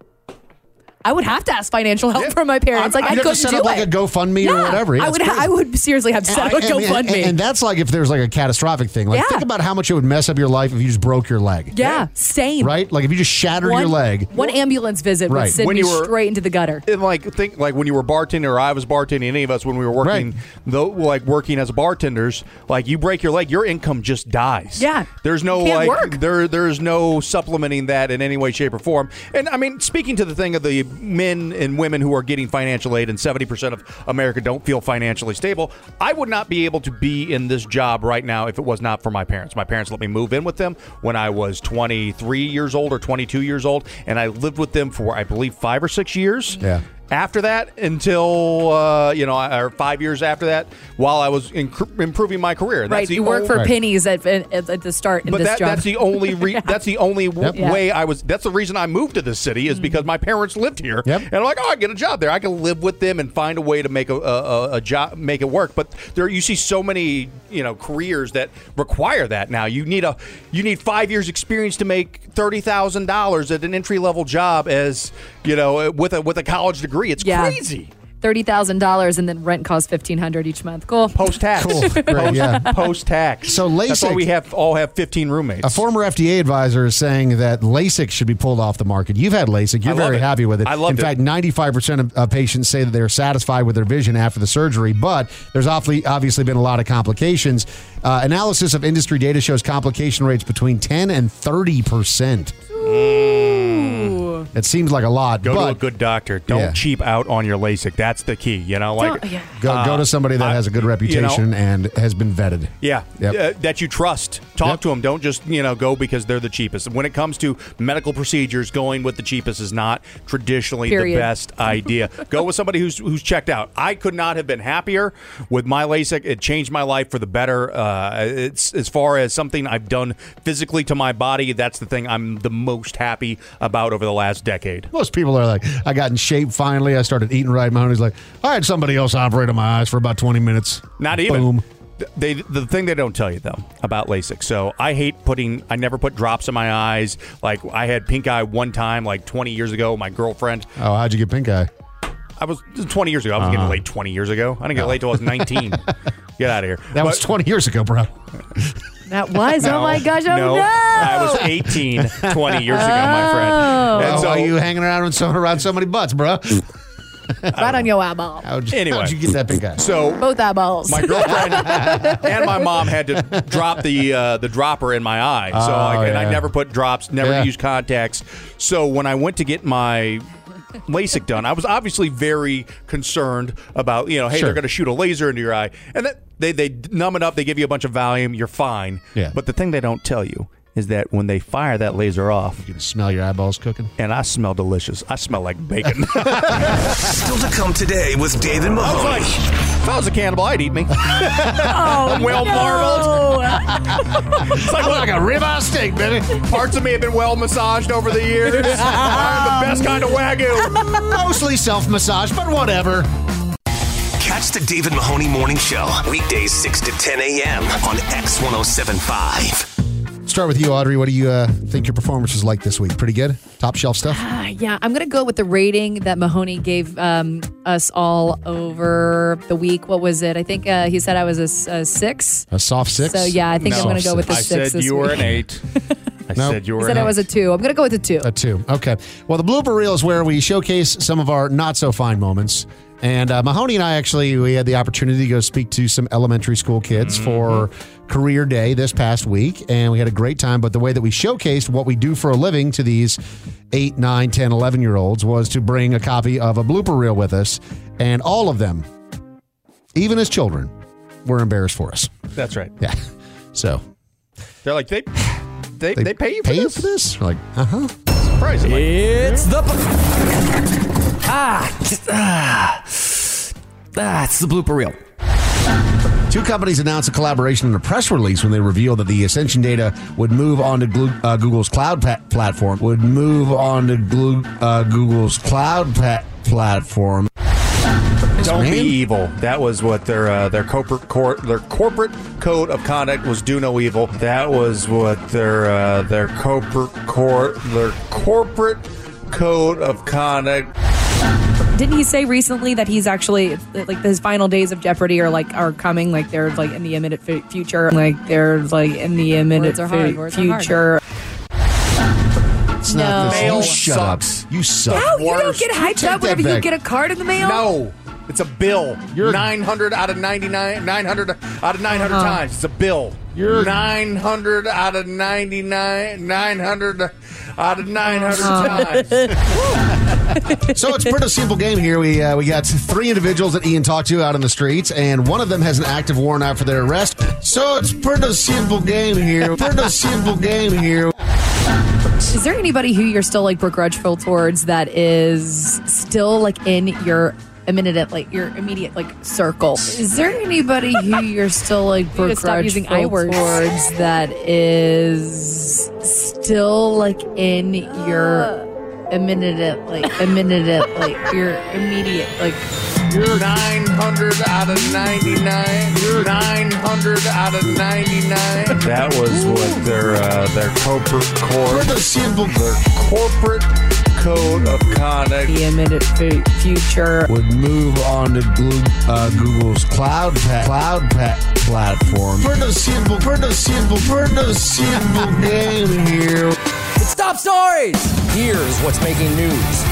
I would have to ask financial help from my parents. Like, I You'd have couldn't to set do up like it. a GoFundMe or Yeah, whatever. Yeah, I it's would. Ha- crazy. I would seriously have to set up a And- and- GoFundMe. And, and that's like if there's like a catastrophic thing. Like Yeah. think about how much it would mess up your life if you just broke your leg. yeah, same. Right? Like if you just shattered One, your leg. one ambulance visit Right. would send When me you were- straight into the gutter. And like think like when you were bartending or I was bartending, any of us when we were working, though, like working as bartenders, like you break your leg, your income just dies. Yeah. there's no You can't like work. there there's no supplementing that in any way, shape, or form. And I mean, speaking to the thing of the men and women who are getting financial aid, and seventy percent of America don't feel financially stable, I would not be able to be in this job right now if it was not for my parents. My parents let me move in with them when I was twenty-three years old or twenty-two years old, and I lived with them for I believe five or six years. Yeah. After that, until uh, you know, or five years after that, while I was inc- improving my career. And Right, that's the you work only- for Right. pennies at, at, at the start in But this that, job. that's the only re- that's the only w- Yep. way I was. That's the reason I moved to this city is because my parents lived here, Yep. and I'm like, oh, I get a job there. I can live with them and find a way to make a, a, a job, make it work. But there, you see so many, you know, careers that require that now. You need a you need five years experience to make thirty thousand dollars at an entry level job as you know with a with a college degree. It's Yeah. crazy. thirty thousand dollars and then rent costs fifteen hundred dollars each month. Cool. Post tax. Cool. Great, yeah. Post tax. So That's why LASIK- we have all have fifteen roommates. A former F D A advisor is saying that LASIK should be pulled off the market. You've had LASIK. You're I love very it. happy with it. I loved In it. fact, ninety-five percent of uh, patients say that they're satisfied with their vision after the surgery, but there's awfully, obviously been a lot of complications. Uh, analysis of industry data shows complication rates between ten and thirty percent. Ooh. It seems like a lot, Go but to a good doctor. Don't Yeah. cheap out on your LASIK. That's the key. You know, like Don't- yeah. go, go uh, to somebody that I- has a good you know, reputation and has been vetted. Yeah, Yep. uh, that you trust. Talk Yep. to them. Don't just you know go because they're the cheapest. When it comes to medical procedures, going with the cheapest is not traditionally Period. the best idea. Go with somebody who's who's checked out. I could not have been happier with my LASIK. It changed my life for the better. Uh, it's as far as something I've done physically to my body. That's the thing I'm the most happy about over the last decade. Most people are like, I got in shape finally. I started eating right. Mahoney's like, I had somebody else operate on my eyes for about twenty minutes. Not even. Boom. They the thing they don't tell you though about LASIK. So I hate putting. I never put drops in my eyes. Like I had pink eye one time, like twenty years ago. My girlfriend. Oh, how'd you get pink eye? I was twenty years ago. I was getting Uh-huh. laid twenty years ago. I didn't get laid till I was nineteen. Get out of here. That was But- twenty years ago, bro. That was. No, oh my gosh. Oh no, no. I was eighteen twenty years ago, my friend. Oh. And Oh, so why are you hanging around with so, around so many butts, bro? Right on your eyeball. How'd you, Anyway. how'd you get that pink eye? So Both eyeballs. my girlfriend and my mom had to drop the uh, the dropper in my eye. So Oh, like, and I yeah. never put drops, never Yeah. used contacts. So when I went to get my LASIK done, I was obviously very concerned about, you know, hey, Sure. they're going to shoot a laser into your eye. And that, they, they numb it up, they give you a bunch of Valium, you're fine. Yeah. But the thing they don't tell you is that when they fire that laser off, You can smell your eyeballs cooking. and I smell delicious. I smell like bacon. Still to come today with Dave and I was Mahoney. like, if I was a cannibal, I'd eat me. Oh, I'm well no. marbled. It's like, Like a ribeye steak, baby. parts of me have been well massaged over the years. I'm the best kind of Wagyu. Mostly self-massage, but whatever. Catch the Dave and Mahoney Morning Show weekdays six to ten a.m. on X one oh seven point five. Start with you, Audrey. What do you uh, think your performance was like this week? Pretty good? Top shelf stuff? Ah, yeah, I'm going to go with the rating that Mahoney gave um, us all over the week. What was it? I think uh, he said I was a, s- a six. A soft six? So, yeah, I think I'm No. going to go with the I six said this you were week. an eight. I Nope. said you He were said an I was a two. I'm going to go with a two. A two. Okay. Well, the blooper reel is where we showcase some of our not so fine moments. And uh, Mahoney and I actually, we had the opportunity to go speak to some elementary school kids Mm-hmm. for career day this past week. And we had a great time. But the way that we showcased what we do for a living to these eight, nine, ten, eleven year olds was to bring a copy of a blooper reel with us. And all of them, even as children, were embarrassed for us. That's right. Yeah. So They're like, they they, they, pay you for pay this? you for this? We're like, uh huh. Surprisingly. It's the... Ah, ah, ah, it's the blooper reel. Two companies announced a collaboration in a press release when they revealed that the Ascension data would move on to Glu- uh, Google's cloud pa- platform. Would move on to Glu- uh, Google's cloud pa- platform. Don't Man. be evil. That was what their uh, their corporate cor- their corporate code of conduct was. Do no evil. That was what their uh, their corporate cor- their corporate code of conduct. Didn't he say recently that he's actually like his final days of Jeopardy are like are coming? Like they're like in the imminent f- future. Like they're like in the imminent Words are hard. fu- Words are hard. future. It's No. not this. Mail You shut sucks. up. You suck. How you don't worst. get hyped Take up that whenever you back. get a card in the mail? No, it's a bill. You're- nine hundred out of ninety-nine. nine hundred out of nine hundred Uh-huh. times. It's a bill. You're- nine hundred out of ninety-nine. nine hundred out of nine hundred Uh-huh. times. So it's a pretty simple game here. We uh, we got three individuals that Ian talked to out on the streets, and one of them has an active warrant out for their arrest. So it's a pretty simple game here. Pretty simple game here. Is there anybody who you're still like begrudgeful towards that is still like in your immediate like your immediate like circle? Is there anybody who you're still like You need to stop using I begrudgeful words. towards that is still like in your immediate like immediate like your immediate like You're nine hundred out of ninety-nine. You're nine hundred out of ninety-nine. That was what their uh, their corporate core, their corporate code of conduct. the immediate fu- future. Would move on to Glu- uh, Google's cloud pa- cloud pa- platform. Pretty simple. Pretty simple. Pretty simple game here. It's Top Stories. Here's what's making news.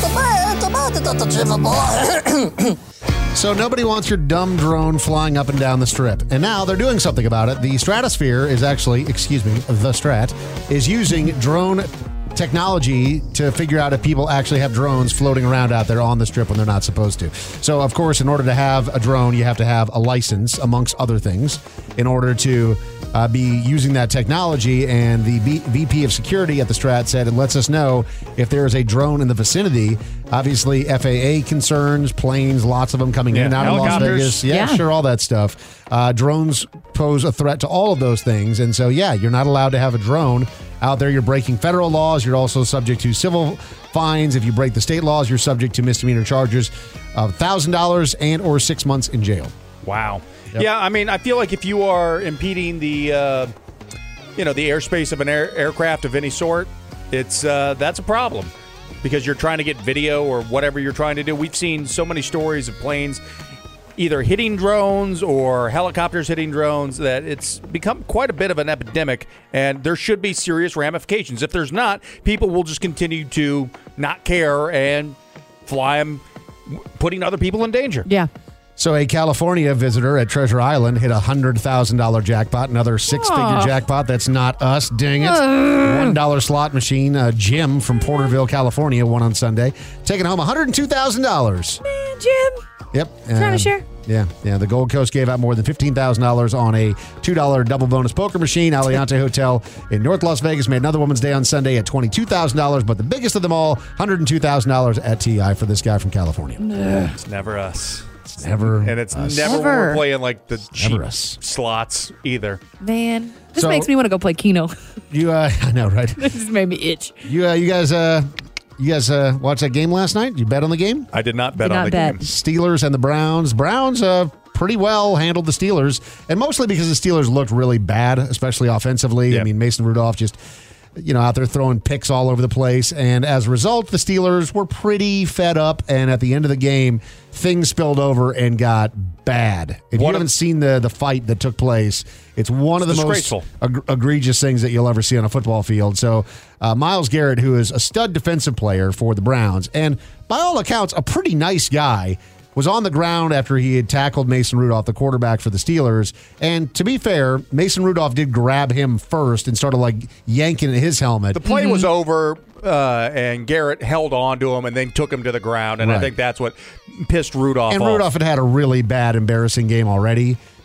So nobody wants your dumb drone flying up and down the strip. And now they're doing something about it. The Stratosphere is actually, excuse me, the Strat, is using drone technology to figure out if people actually have drones floating around out there on the strip when they're not supposed to. So, of course, in order to have a drone, you have to have a license, amongst other things, in order to uh, be using that technology. And the B- V P of security at the Strat said it lets us know if there is a drone in the vicinity. Obviously, F A A concerns, planes, lots of them coming in and Yeah, out of Las helicopters. Vegas. Yeah, Yeah. sure, all that stuff. Uh, drones pose a threat to all of those things. And so, yeah, you're not allowed to have a drone out there. You're breaking federal laws. You're also subject to civil fines. If you break the state laws, you're subject to misdemeanor charges of one thousand dollars and or six months in jail. Wow. Yep. Yeah, I mean, I feel like if you are impeding the, uh, you know, the airspace of an air- aircraft of any sort, it's uh, that's a problem because you're trying to get video or whatever you're trying to do. We've seen so many stories of planes either hitting drones or helicopters hitting drones that it's become quite a bit of an epidemic, and there should be serious ramifications. If there's not, people will just continue to not care and fly them, putting other people in danger. Yeah. So a California visitor at Treasure Island hit a one hundred thousand dollars jackpot, another six-figure Aw. jackpot. That's not us, dang it. Ugh. one dollar slot machine. Uh, Jim from Porterville, California, won on Sunday, taking home one hundred two thousand dollars. Man, Jim. Yep. Trying um, to share. Yeah, yeah. The Gold Coast gave out more than fifteen thousand dollars on a two dollar double bonus poker machine. Aliante Hotel in North Las Vegas made another Woman's Day on Sunday at twenty-two thousand dollars, but the biggest of them all, one hundred two thousand dollars at T I for this guy from California. It's never us. It's never And it's us. never, when Never. we're playing like the cheap Never us. slots either. Man, this So- makes me want to go play Keno. You, uh, I know, right? This just made me itch. You, uh, you guys, uh, you guys uh, watched that game last night? You bet on the game? I did not bet Did on not the bet. game. Steelers and the Browns. Browns uh, pretty well handled the Steelers, and mostly because the Steelers looked really bad, especially offensively. I Yeah. mean, Mason Rudolph just, you know, out there throwing picks all over the place, and as a result, the Steelers were pretty fed up, and at the end of the game, things spilled over and got bad. If you One of- haven't seen the the fight that took place, it's one It's of the most disgraceful. eg- egregious things that you'll ever see on a football field. So, uh, Myles Garrett, who is a stud defensive player for the Browns, and by all accounts, a pretty nice guy, was on the ground after he had tackled Mason Rudolph, the quarterback for the Steelers. And to be fair, Mason Rudolph did grab him first and started like yanking at his helmet. The play was over, uh, and Garrett held on to him and then took him to the ground, and I Right. think that's what pissed Rudolph and off. Rudolph had had a really bad, embarrassing game already.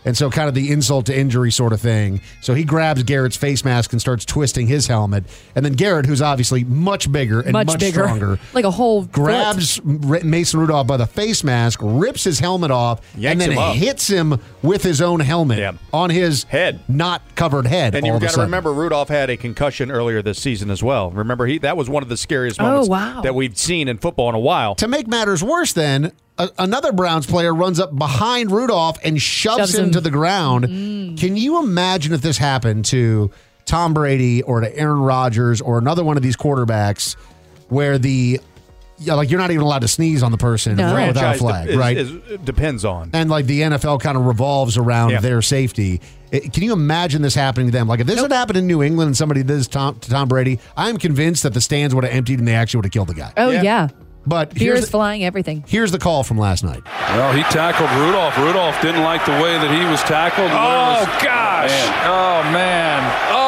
And so kind of the insult to injury sort of thing. So he grabs Garrett's face mask and starts twisting his helmet. And then Garrett, who's obviously much bigger and much, Much bigger. stronger, Like a whole grabs R- Mason Rudolph by the face mask, rips his helmet off, Yanks and then him up. hits him with his own helmet on his head, not covered head. And all you've of a got to sudden. remember, Rudolph had a concussion earlier this season as well. Remember, he that was one of the scariest Oh, moments wow. that we've seen in football in a while. To make matters worse, then, a- another Browns player runs up behind Rudolph and shoves, Shoves him, him. to the ground. Can you imagine if this happened to Tom Brady or to Aaron Rodgers or another one of these quarterbacks where the, yeah, like you're not even allowed to sneeze on the person The without a franchise flag, de- is- right? is- it depends on. And like the N F L kind of revolves around Yeah. their safety. It- can you imagine this happening to them? Like if this had happened in New England and somebody did this Tom, to Tom Brady, I'm convinced that the stands would have emptied and they actually would have killed the guy. Oh, yeah. But Beers here's, flying, everything. here's the call from last night. Well, he tackled Rudolph. Rudolph didn't like the way that he was tackled. Oh, Was- gosh. Man. Oh, man.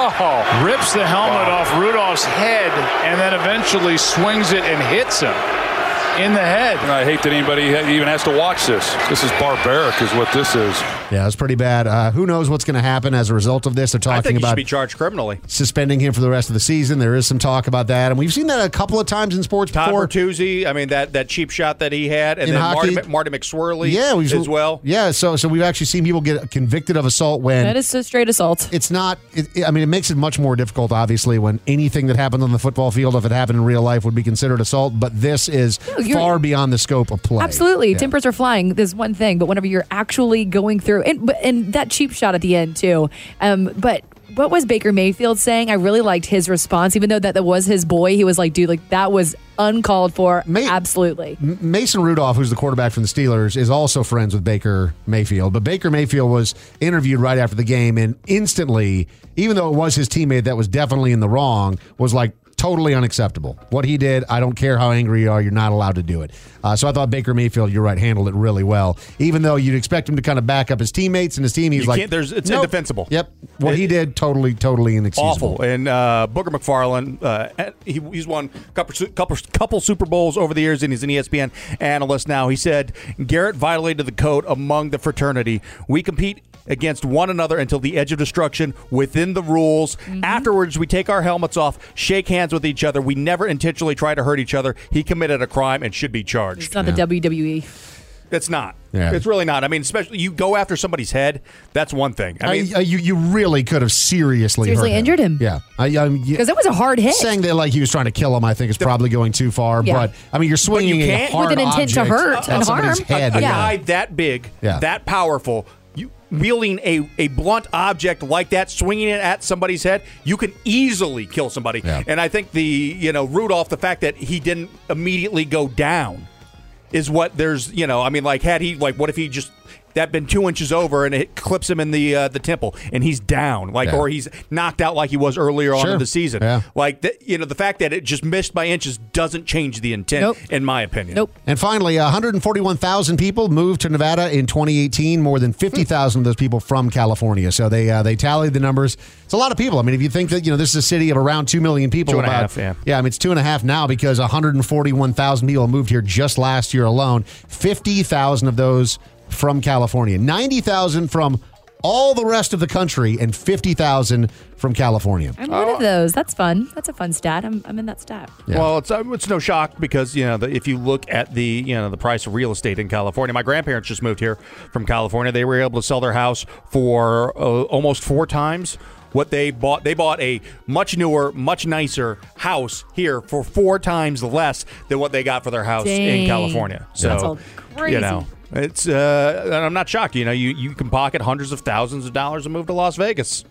Oh. Rips the helmet off Rudolph's head and then eventually swings it and hits him in the head. I hate that anybody even has to watch this. This is barbaric is what this is. Yeah, it's pretty bad. Uh, who knows what's going to happen as a result of this? They're talking I think he about should be charged criminally. suspending him for the rest of the season. There is some talk about that, and we've seen that a couple of times in sports Todd before. Bertuzzi, I mean, that, that cheap shot that he had, and In then hockey- Marty, Marty McSwirly Yeah, we've, as well. Yeah, so so we've actually seen people get convicted of assault when That is a straight assault. it's not. It, it- I mean, it makes it much more difficult, obviously, when anything that happened on the football field, if it happened in real life, would be considered assault. But this is No, you're- far beyond the scope of play. Absolutely. Yeah. Tempers are flying. There's one thing, but whenever you're actually going through and but- and that cheap shot at the end too. Um, but what was Baker Mayfield saying? I really liked his response, even though that, that was his boy. He was like, dude, like that was uncalled for. Absolutely. M- Mason Rudolph, who's the quarterback from the Steelers, is also friends with Baker Mayfield. But Baker Mayfield was interviewed right after the game and instantly, even though it was his teammate that was definitely in the wrong, was like, totally unacceptable. What he did, I don't care how angry you are, you're not allowed to do it. Uh, so I thought Baker Mayfield, you're right, handled it really well. Even though you'd expect him to kind of back up his teammates and his team, he's You like, can't- there's- it's nope. indefensible. Yep. What he did, totally, totally inexcusable. Awful. And uh, Booger McFarland, uh, he, he's won a couple, couple, couple Super Bowls over the years, and he's an E S P N analyst now. He said, Garrett violated the code among the fraternity. We compete against one another until the edge of destruction within the rules. Mm-hmm. Afterwards, we take our helmets off, shake hands with each other. We never intentionally try to hurt each other. He committed a crime and should be charged. It's not the W W E. It's not. Yeah. It's really not. I mean, especially you go after somebody's head. That's one thing. I mean, I, I- you you really could have seriously Seriously hurt injured him. Yeah, because Because it was a hard hit. Saying that like he was trying to kill him, I think is probably going too far. Yeah. But I mean, you're swinging a can't- hard With an intent to object hurt at and somebody's harm. head. a, a Yeah. guy that big, Yeah. that powerful, you wielding a, a blunt object like that, swinging it at somebody's head, you can easily kill somebody. Yeah. And I think the you know Rudolph, the fact that he didn't immediately go down, is what there's you know I mean like had he like what if he just that been two inches over and it clips him in the uh, the temple and he's down like Yeah. or he's knocked out like he was earlier on Sure. in the season. Yeah. Like the, you know the fact that it just missed by inches doesn't change the intent Nope. in my opinion. Nope. And finally, one hundred forty-one thousand people moved to Nevada in twenty eighteen. More than fifty thousand of those people from California. So they uh, they tallied the numbers. It's a lot of people. I mean, if you think that you know this is a city of around two million people, Two and a about, half, yeah. yeah, I mean it's two and a half now because one hundred forty-one thousand people moved here just last year alone. Fifty thousand of those from California, ninety thousand from all the rest of the country, and fifty thousand from California. I'm one of those. That's fun. That's a fun stat. I'm, I'm in that stat. Well, it's uh, it's no shock because you know the, if you look at the you know the price of real estate in California, my grandparents just moved here from California. They were able to sell their house for uh, almost four times what they bought. They bought a much newer, much nicer house here for four times less than what they got for their house Dang. in California. So That's all crazy. you know. It's uh, and I'm not shocked. You know, you, you can pocket hundreds of thousands of dollars and move to Las Vegas.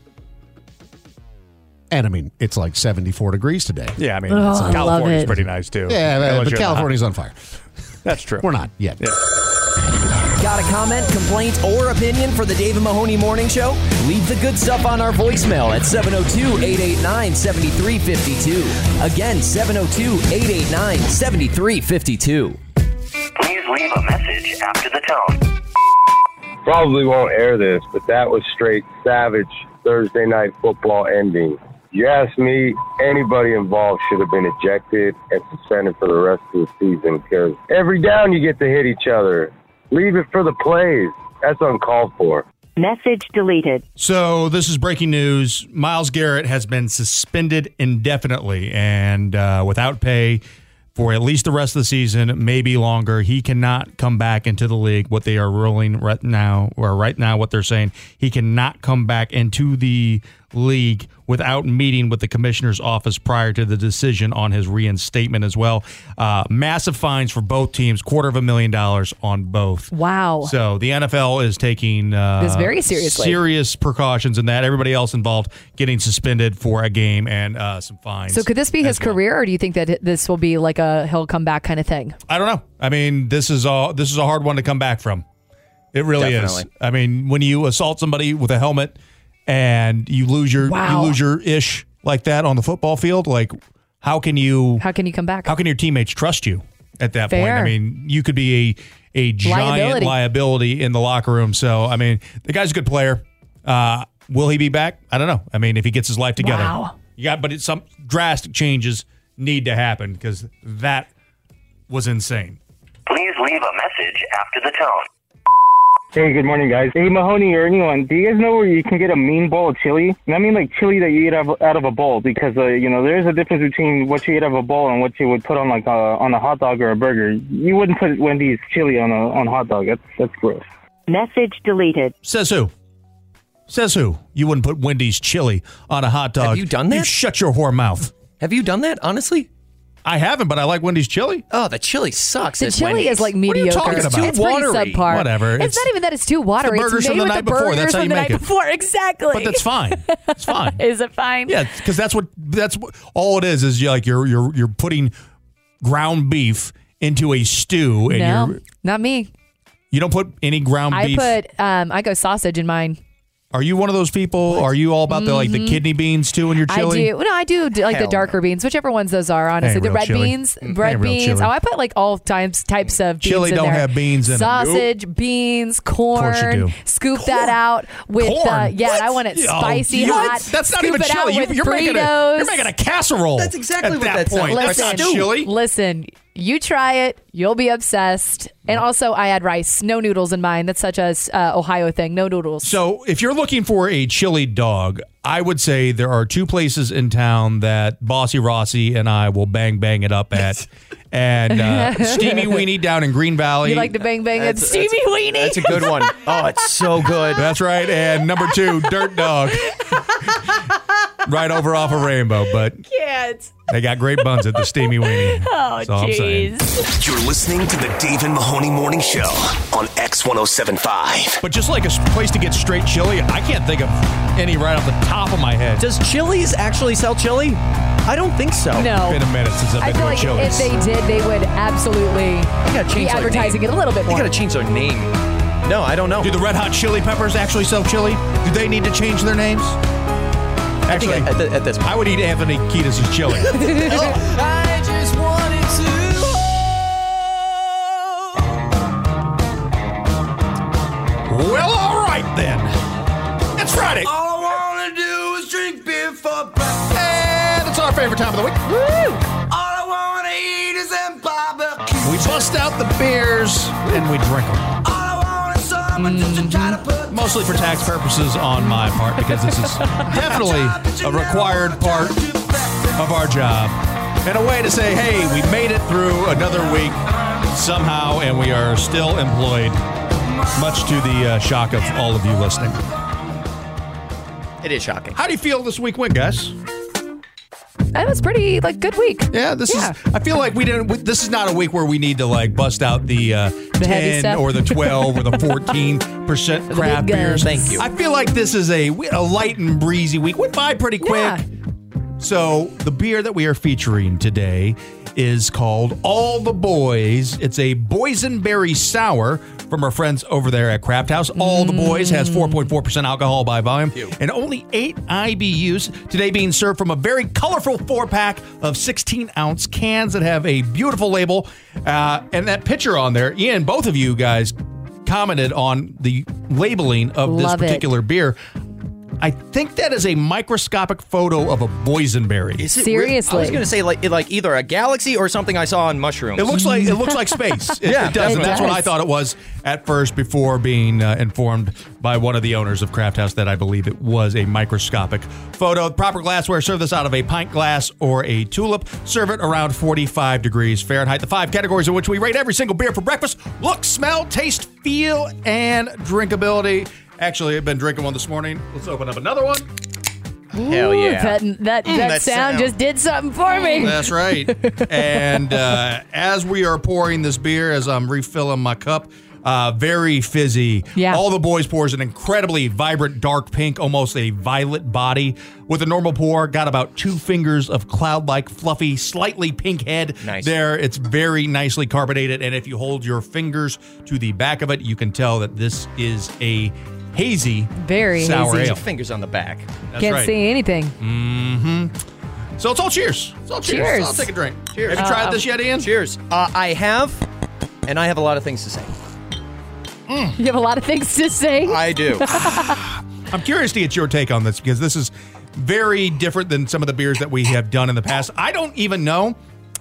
And I mean, it's like seventy-four degrees today. Yeah, I mean, Oh, it's- I love California's it. pretty nice too. Yeah, Unless but you're in the California's on fire. hot- That's true. We're not yet. Yeah. Got a comment, complaint, or opinion for the Dave and Mahoney Morning Show? Leave the good stuff on our voicemail at seven oh two, eight eight nine, seven three five two. Again, seven oh two, eight eight nine, seven three five two. Please leave a message after the tone. Probably won't air this, but that was straight savage Thursday night football ending. You ask me, anybody involved should have been ejected and suspended for the rest of the season because every down you get to hit each other. Leave it for the plays. That's uncalled for. Message deleted. So this is breaking news. Myles Garrett has been suspended indefinitely and uh, without pay for at least the rest of the season, maybe longer. He cannot come back into the league. What they are ruling right now, or right now what they're saying, he cannot come back into the league without meeting with the commissioner's office prior to the decision on his reinstatement as well. Uh, massive fines for both teams, quarter of a million dollars on both. Wow. So the N F L is taking uh, This very seriously. serious precautions in that. Everybody else involved getting suspended for a game and uh, some fines. So could this be his career, or do you think that this will be like a he'll come back kind of thing? I don't know. I mean, this is all this is a hard one to come back from. It really Definitely. is. I mean, when you assault somebody with a helmet and you lose your Wow. you lose your ish like that on the football field, like how can you How can you come back? how can your teammates trust you at that point? Fair. I mean, you could be a a giant Liability. liability, in the locker room. So, I mean, the guy's a good player. Uh, will he be back? I don't know. I mean, if he gets his life together. Wow. You got, but it's some drastic changes need to happen because that was insane. Please leave a message after the tone. Hey, good morning, guys. Hey, Mahoney or anyone, do you guys know where you can get a mean bowl of chili? And I mean like chili that you eat out of, out of a bowl because, uh, you know, there's a difference between what you eat out of a bowl and what you would put on like a, on a hot dog or a burger. You wouldn't put Wendy's chili on a, on a hot dog. That's, that's gross. Message deleted. Says who? Says who? You wouldn't put Wendy's chili on a hot dog. Have you done that? You shut your whore mouth. Have you done that, honestly? I haven't, but I like Wendy's chili. Oh, the chili sucks. The at chili Wendy's. is like What are you mediocre. talking It's about? too- Too It's pretty watery. subpar. Whatever. It's, It's- not even that it's too watery. the burgers It's made from the with night the before. burgers That's how from you the make night it. before. Exactly. But that's fine. It's fine. Is it fine? Yeah, because that's what that's what, all it is is you like you're you're you're putting ground beef into a stew, and No, you're not me. you don't put any ground I beef. put um I go sausage in mine. Are you one of those people? Are you all about the like the kidney beans too in your chili? I do. No, I do do, like Hell the darker beans, whichever ones those are. Honestly, Ain't the real red chili. beans, Ain't red real beans. chili. Oh, I put like all types types of beans Chili in don't there. have beans in it. Sausage, beans, corn. Course you do. Scoop that out with Corn? uh, yeah. What? I want it Oh, spicy, what? hot. That's not Scoop even it out chili. You- with you're making a- Fritos. you're making a casserole. That's exactly at what that that sounds point. like. That's not Listen, chili. listen. You try it, you'll be obsessed. And also, I add rice, no noodles in mine. That's such a uh, Ohio thing. No noodles. So, if you're looking for a chili dog, I would say there are two places in town that Bossy Rossi and I will bang bang it up at. And uh, Steamy Weenie down in Green Valley. You like to bang bang at That's- Stevie that's- Weenie? That's a good one. Oh, it's so good. That's right. And number two, Dirt Dog. Right over off of Rainbow. But Can't. they got great buns at the Steamy Weenie. Oh, That's all I'm saying. jeez. You're listening to the Dave and Mahoney Morning Show on X one oh seven point five. But just like a s- place to get straight chili, I can't think of any right off the top of my head. Does Chili's actually sell chili? I don't think so. No. It's been a minute since I've I been feel to like Chili's. if they did, they would absolutely gotta be change their advertising name. it a little bit They more. gotta change their name. No, I don't know. Do the Red Hot Chili Peppers actually sell chili? Do they need to change their names? I think Actually, at, at, at this point. I would eat Anthony Kiedis' chili. I just wanted Well, all right then. It's Friday. All I wanna do is drink beer for breakfast. And it's our favorite time of the week. All I wanna eat is them barbecue. We bust out the beers and we drink them. All I want is someone to try to put Mostly for tax purposes on my part, because this is definitely a required part of our job. And a way to say, hey, we made it through another week somehow, and we are still employed, much to the uh, shock of all of you listening. It is shocking. How do you feel this week went, guys? That was pretty like good week. Yeah, this Yeah. is. I feel like we didn't. We, this is not a week where we need to like bust out the, uh, The heavy ten stuff. or the twelve or the fourteen percent craft big beers. guns. Thank you. I feel like this is a a light and breezy week. Went by pretty quick. Yeah. So the beer that we are featuring today is called All the Boys. It's a boysenberry sour from our friends over there at Craft House. All the Boys has four point four percent alcohol by volume and only eight I B Us. Today being served from a very colorful four-pack of sixteen ounce cans that have a beautiful label. Uh, and that picture on there, Ian, both of you guys commented on the labeling of this Love it. particular beer. I think that is a microscopic photo of a boysenberry. Is it Seriously? I was going to say like like either a galaxy or something I saw on mushrooms. It looks like it looks like space. It, yeah, it does. it And that's does. what I thought it was at first before being uh, informed by one of the owners of Craft House that I believe it was a microscopic photo. Proper glassware. Serve this out of a pint glass or a tulip. Serve it around forty-five degrees Fahrenheit. The five categories in which we rate every single beer for breakfast: look, smell, taste, feel, and drinkability. Actually, I've been drinking one this morning. Let's open up another one. Hell yeah. That that, Mm, that, that sound, sound. just did something for me. That's right. And uh, as we are pouring this beer, as I'm refilling my cup, uh, very fizzy. Yeah. All the Boys pours an incredibly vibrant dark pink, almost a violet body. With a normal pour, got about two fingers of cloud-like, fluffy, slightly pink head Nice. there. It's very nicely carbonated, and if you hold your fingers to the back of it, you can tell that this is a hazy, Very sour hazy. ale. Fingers on the back. That's Can't right. see anything. Mm-hmm. So it's all cheers. It's all cheers. Cheers. I'll take a drink. Cheers. Have you tried Uh, this yet, Ian? Cheers. Uh, I have, and I have a lot of things to say. You have a lot of things to say. I do. I'm curious to get your take on this because this is very different than some of the beers that we have done in the past. I don't even know.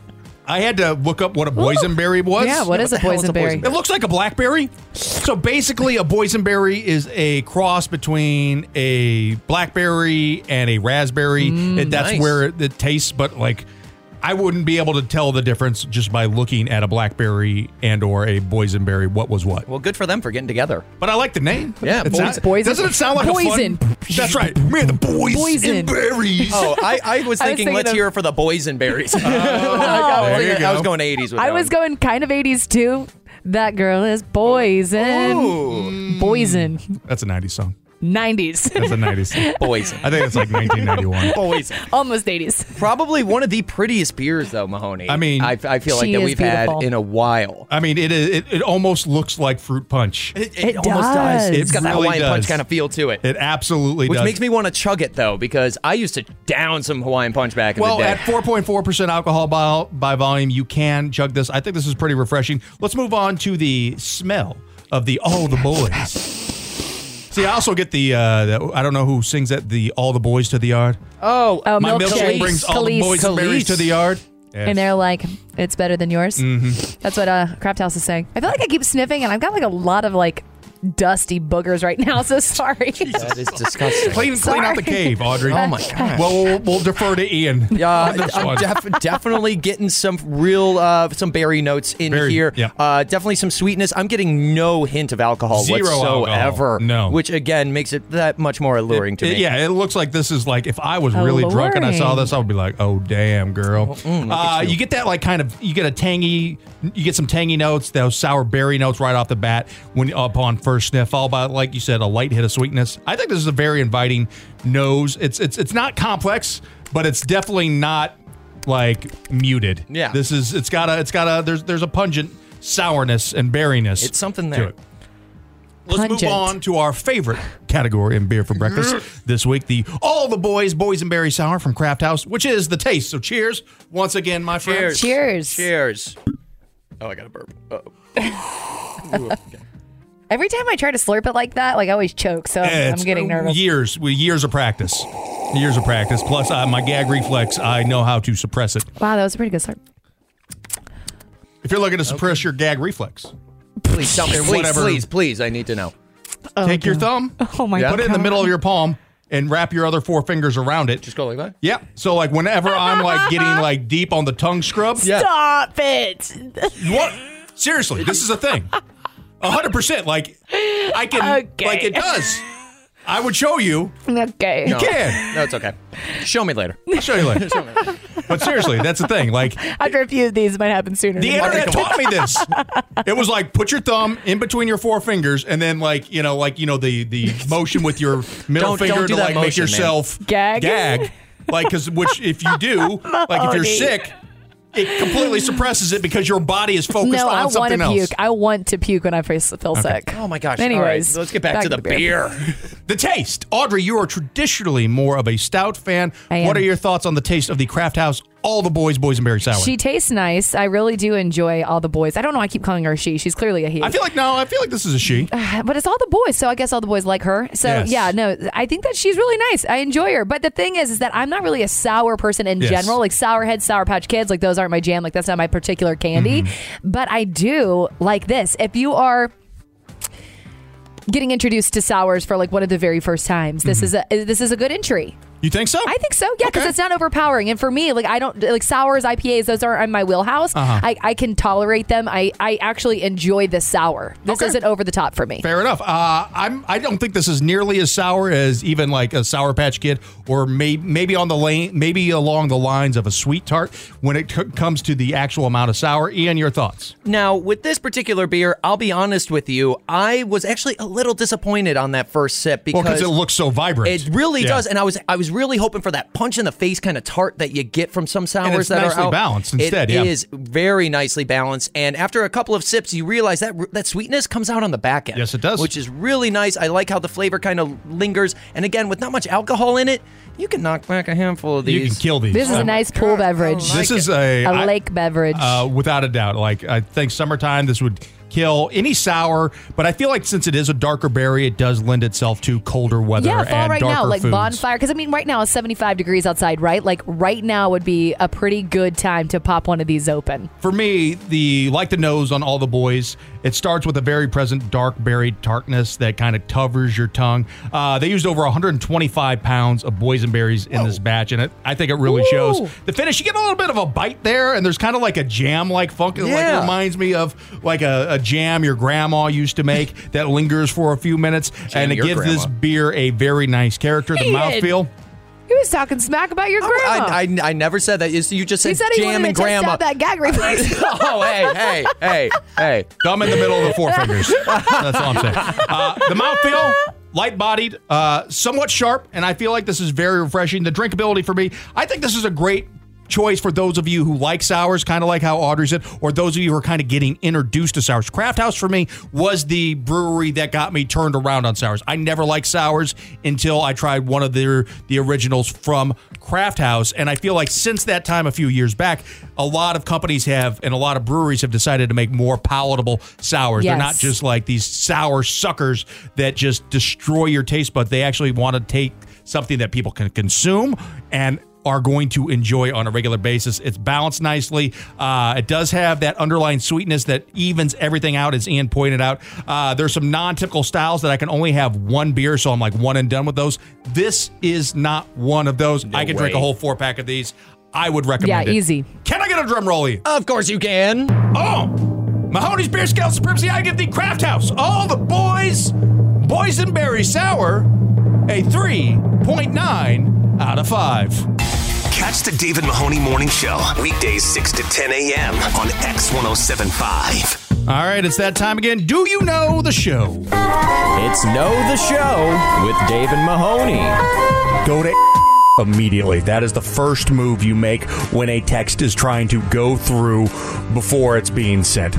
I had to look up what a boysenberry was. Yeah, what is a the hell is a boysenberry? It looks like a blackberry. So basically, a boysenberry is a cross between a blackberry and a raspberry. It- that's nice. where it, it tastes, but like I wouldn't be able to tell the difference just by looking at a blackberry and or a boysenberry what was what. Well, good for them for getting together. But I like the name. Yeah, It's not- Boysen. doesn't it sound like Poison. a fun? That's right. Man, the boys Poison. and berries. Oh, I, I was I was thinking, thinking let's of- hear it for the boys and berries. I, was there you thinking- I was go. going eighties with I that was one. going kind of eighties too. That girl is poison. Ooh. Poison. That's a nineties song. nineties. That's a nineties song. Boys. I think it's like nineteen ninety-one. Boys. Almost eighties. Probably one of the prettiest beers, though, Mahoney. I mean, I, I feel like She that is we've beautiful. had in a while. I mean, it is. It, it almost looks like fruit punch. It, It almost does. does. It's got that Really Hawaiian punch does. kind of feel to it. It absolutely Which does. makes me want to chug it, though, because I used to down some Hawaiian punch back in well, the day. at four point four percent alcohol by, by volume, you can chug this. I think this is pretty refreshing. Let's move on to the smell of the All the Boys. See, I also get the, uh, the, I don't know who sings that, the All the Boys to the Yard. oh, Oh, My milkshake. milkshake brings all the Khalees. boys and berries to the yard. Yes. And they're like, it's better than yours. Mhm. That's what uh, Craft House is saying. I feel like I keep sniffing, and I've got like a lot of like dusty boogers right now. So sorry. that is disgusting. Clean, clean out the Sorry. cave, Audrey. Oh, my gosh. Well, we'll, we'll defer to Ian. Yeah, on this I'm one. def- definitely getting some real, uh, some berry notes in Berry, here. yeah. Uh, definitely some sweetness. I'm getting no hint of alcohol Zero whatsoever. alcohol. No. Which, again, makes it that much more alluring to It- me. yeah, it looks like this is like if I was really drunk and I saw Alluring. this, I would be like, "Oh damn, girl!" Mm, look uh, at you. you get that like kind of you get a tangy, you get some tangy notes, those sour berry notes right off the bat when upon first sniff, followed by like you said, a light hit of sweetness. I think this is a very inviting nose. It's it's it's not complex, but it's definitely not like muted. Yeah. this is it's got a it's got a there's there's a pungent sourness and berryness. It's something to there. it. Let's Pungent. move on to our favorite category in beer for breakfast this week, the All the Boys Boys and Berry Sour from Craft House, which is the taste. So cheers once again, my friends. Cheers. Cheers. Oh, I got a burp. Uh-oh. Every time I try to slurp it like that, like I always choke. So I'm It's getting nervous. Years, with years of practice. Years of practice. Plus, uh, my gag reflex, I know how to suppress it. Wow, that was a pretty good slurp. If you're looking to suppress your gag reflex, Please tell me. And Please, whatever- please, please. I need to know. take your thumb, Oh my Yeah. put it in the middle of your palm, and wrap your other four fingers around it. Just go like that? Yeah. So like whenever I'm like getting like deep on the tongue scrub, Yeah. Stop it. what? Seriously, this is a thing. A hundred percent. Like I can, Okay. like it does. I would show you. Okay. You No. can. No, it's okay. Show me later. I'll show you later. But seriously, that's the thing. Like After a few of these, it might happen sooner. the than later. internet taught me this. It was like put your thumb in between your four fingers, and then like you know, like you know the the motion with your middle Don't- finger don't do to that like make motion, man. yourself Gag? gag. Like because which if you do, like if you're Mahoney. sick, it completely suppresses it because your body is focused No, on I want something to else. puke. I want to puke when I feel feel sick. Oh, my gosh. Anyways, All right, let's get back, to the beer. The taste. Audrey, you are traditionally more of a stout fan. I am. What are your thoughts on the taste of the Craft House all the boys, boysenberry sour. She tastes nice. I really do enjoy all the boys. I don't know why I keep calling her a she. She's clearly a he. I feel like, no, I feel like this is a she. But it's all the boys, so I guess all the boys like her. So, Yes. yeah, no, I think that she's really nice. I enjoy her. But the thing is, is that I'm not really a sour person in Yes. general. Like Sour Heads, Sour Patch Kids, like those aren't my jam. Like that's not my particular candy. Mm-hmm. But I do like this. If you are getting introduced to sours for like one of the very first times, this is a this is a good entry. You think so? I think so, yeah, because it's not overpowering. And for me, like I don't like sours, I P As, those aren't in my wheelhouse. Uh-huh. I, I can tolerate them. I, I actually enjoy the sour. This Okay. isn't over the top for me. Fair enough. Uh, I'm. I don't think this is nearly as sour as even like a Sour Patch Kid, or may, maybe on the lane, maybe along the lines of a Sweet Tart when it c- comes to the actual amount of sour. Ian, your thoughts? Now, with this particular beer, I'll be honest with you, I was actually a little disappointed on that first sip Well, because because it looks so vibrant. It really Yeah. does, and I was I was really hoping for that punch in the face kind of tart that you get from some sours And it's that nicely are out. balanced instead, It yeah. is very nicely balanced, and after a couple of sips, you realize that that sweetness comes out on the back end. Yes, it does. Which is really nice. I like how the flavor kind of lingers, and again, with not much alcohol in it, you can knock back a handful of these. You can kill these. This is a nice pool beverage. This is a a I- lake beverage. Uh, without a doubt. Like, I think summertime, this would kill any sour, but I feel like since it is a darker berry, it does lend itself to colder weather yeah, fall and right darker now, like foods. bonfire. Because I mean, right now it's seventy-five degrees outside, right? Like right now would be a pretty good time to pop one of these open. For me, the like the nose on all the boys, it starts with a very present dark berry tartness that kind of covers your tongue. Uh, they used over one hundred twenty-five pounds of boysenberries in this batch, and it, I think it really Ooh. shows. The finish, you get a little bit of a bite there, and there's kind of like a jam-like funk. It like Yeah. reminds me of like a, a jam your grandma used to make that lingers for a few minutes, and it your gives this grandma. beer a very nice character. The Ian. mouthfeel. He was talking smack about your grandma. I, I, I never said that. You you just he said, said he jam wanted and to test grandma. out that gag reflex. Oh, hey, hey, hey, hey. Thumb in the middle of the four fingers. That's all I'm saying. Uh, the mouthfeel, light-bodied, uh, somewhat sharp, and I feel like this is very refreshing. The drinkability for me, I think this is a great choice for those of you who like sours, kind of like how Audrey said, or those of you who are kind of getting introduced to sours. Craft House for me was the brewery that got me turned around on sours. I never liked sours until I tried one of their the originals from Craft House, and I feel like since that time, a few years back, a lot of companies have and a lot of breweries have decided to make more palatable sours. Yes. They're not just like these sour suckers that just destroy your taste buds. They actually want to take something that people can consume and are going to enjoy on a regular basis. It's balanced nicely. Uh, it does have that underlying sweetness that evens everything out, as Ian pointed out. Uh, there's some non-typical styles that I can only have one beer, so I'm like one and done with those. This is not one of those. I can drink a way. whole four pack of these. I would recommend yeah, it. easy. Can I get a drum roll, Ian? Of course you can. Oh, Mahoney's Beer Scale Supremacy. I give the Craft House all the boys, boysenberry sour, a three point nine out of five. Catch the David Mahoney Morning Show, weekdays six to ten a.m. on X ten seventy-five. All right, it's that time again. Do you know the show? It's Know the Show with David Mahoney. Go to immediately. That is the first move you make when a text is trying to go through before it's being sent.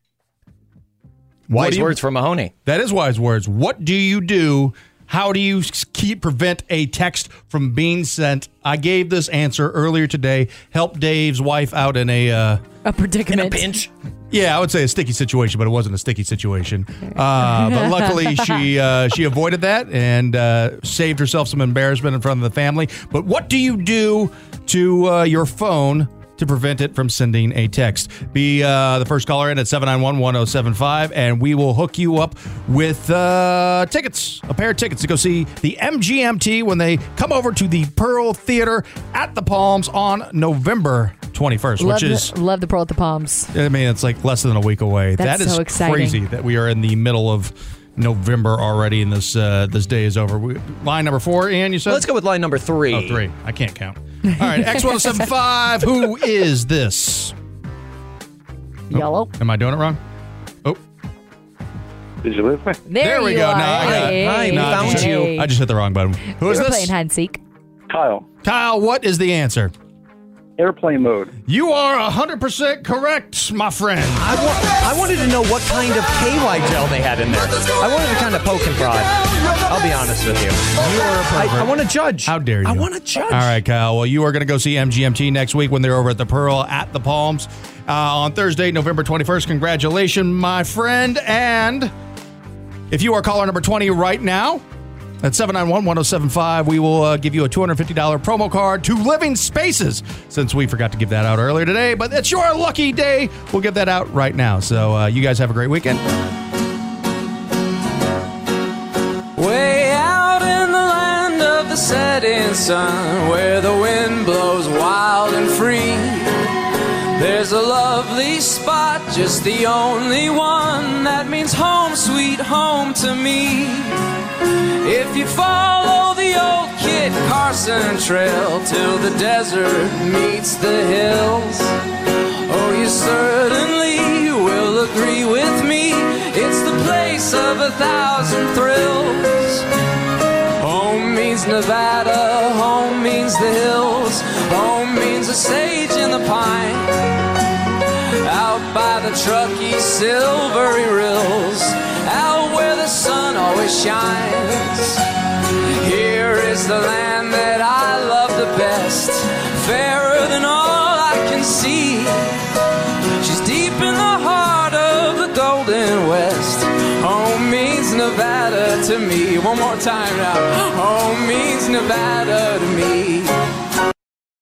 Wise do you- words from Mahoney. That is wise words. What do you do? How do you s- keep prevent a text from being sent? I gave this answer earlier today. Help Dave's wife out in a uh, A predicament. In a pinch. yeah, I would say a sticky situation, but it wasn't a sticky situation. Uh, but luckily, she uh, she avoided that and uh, saved herself some embarrassment in front of the family. But what do you do to uh, your phone to prevent it from sending a text? Be uh, the first caller in at seven nine one, one oh seven five, and we will hook you up with uh, tickets, a pair of tickets to go see the M G M T when they come over to the Pearl Theater at the Palms on November twenty-first, Love, which is... the, love the Pearl at the Palms. I mean, it's like less than a week away. That's That is so exciting. crazy that we are in the middle of November already, and this uh, this day is over. We, line number four, Ian, you said? Let's go with line number three. Oh, three. I can't count. All right, X ten seventy-five. Who is this? Yellow. Am I doing it wrong? Oh, Did you live with me? There, we you go. are. No, I got Hey, it. Hi, we No, found I just- you. I just hit the wrong button. Who We is were this? playing hide and seek. Kyle. Kyle, what is the answer? airplane mode. You are one hundred percent correct, my friend. I, wa- I wanted to know what kind of K Y gel they had in there. I wanted to kind of poke and prod. I'll be honest with you. You are a pervert. I, I want to judge. How dare you? I want to judge. All right, Kyle. Well, you are going to go see M G M T next week when they're over at the Pearl at the Palms uh, on Thursday, November twenty-first. Congratulations, my friend. And if you are caller number twenty right now, at seven nine one, one oh seven five, we will uh, give you a two hundred fifty dollars promo card to Living Spaces, since we forgot to give that out earlier today. But it's your lucky day. We'll give that out right now. So uh, you guys have a great weekend. Way out in the land of the setting sun, where the wind blows wild and free, there's a lovely spot, just the only one that means home, sweet home to me. If you follow the old Kit Carson trail till the desert meets the hills, oh, you certainly will agree with me, it's the place of a thousand thrills. Home means Nevada, home means the hills, home means the sage and the pine, out by the Truckee silvery rills, out where the sun always shines. Here is the land that I love the best, fairer than all I can see. She's deep in the heart of the Golden West. Home means Nevada to me. One more time now. Home means Nevada to me.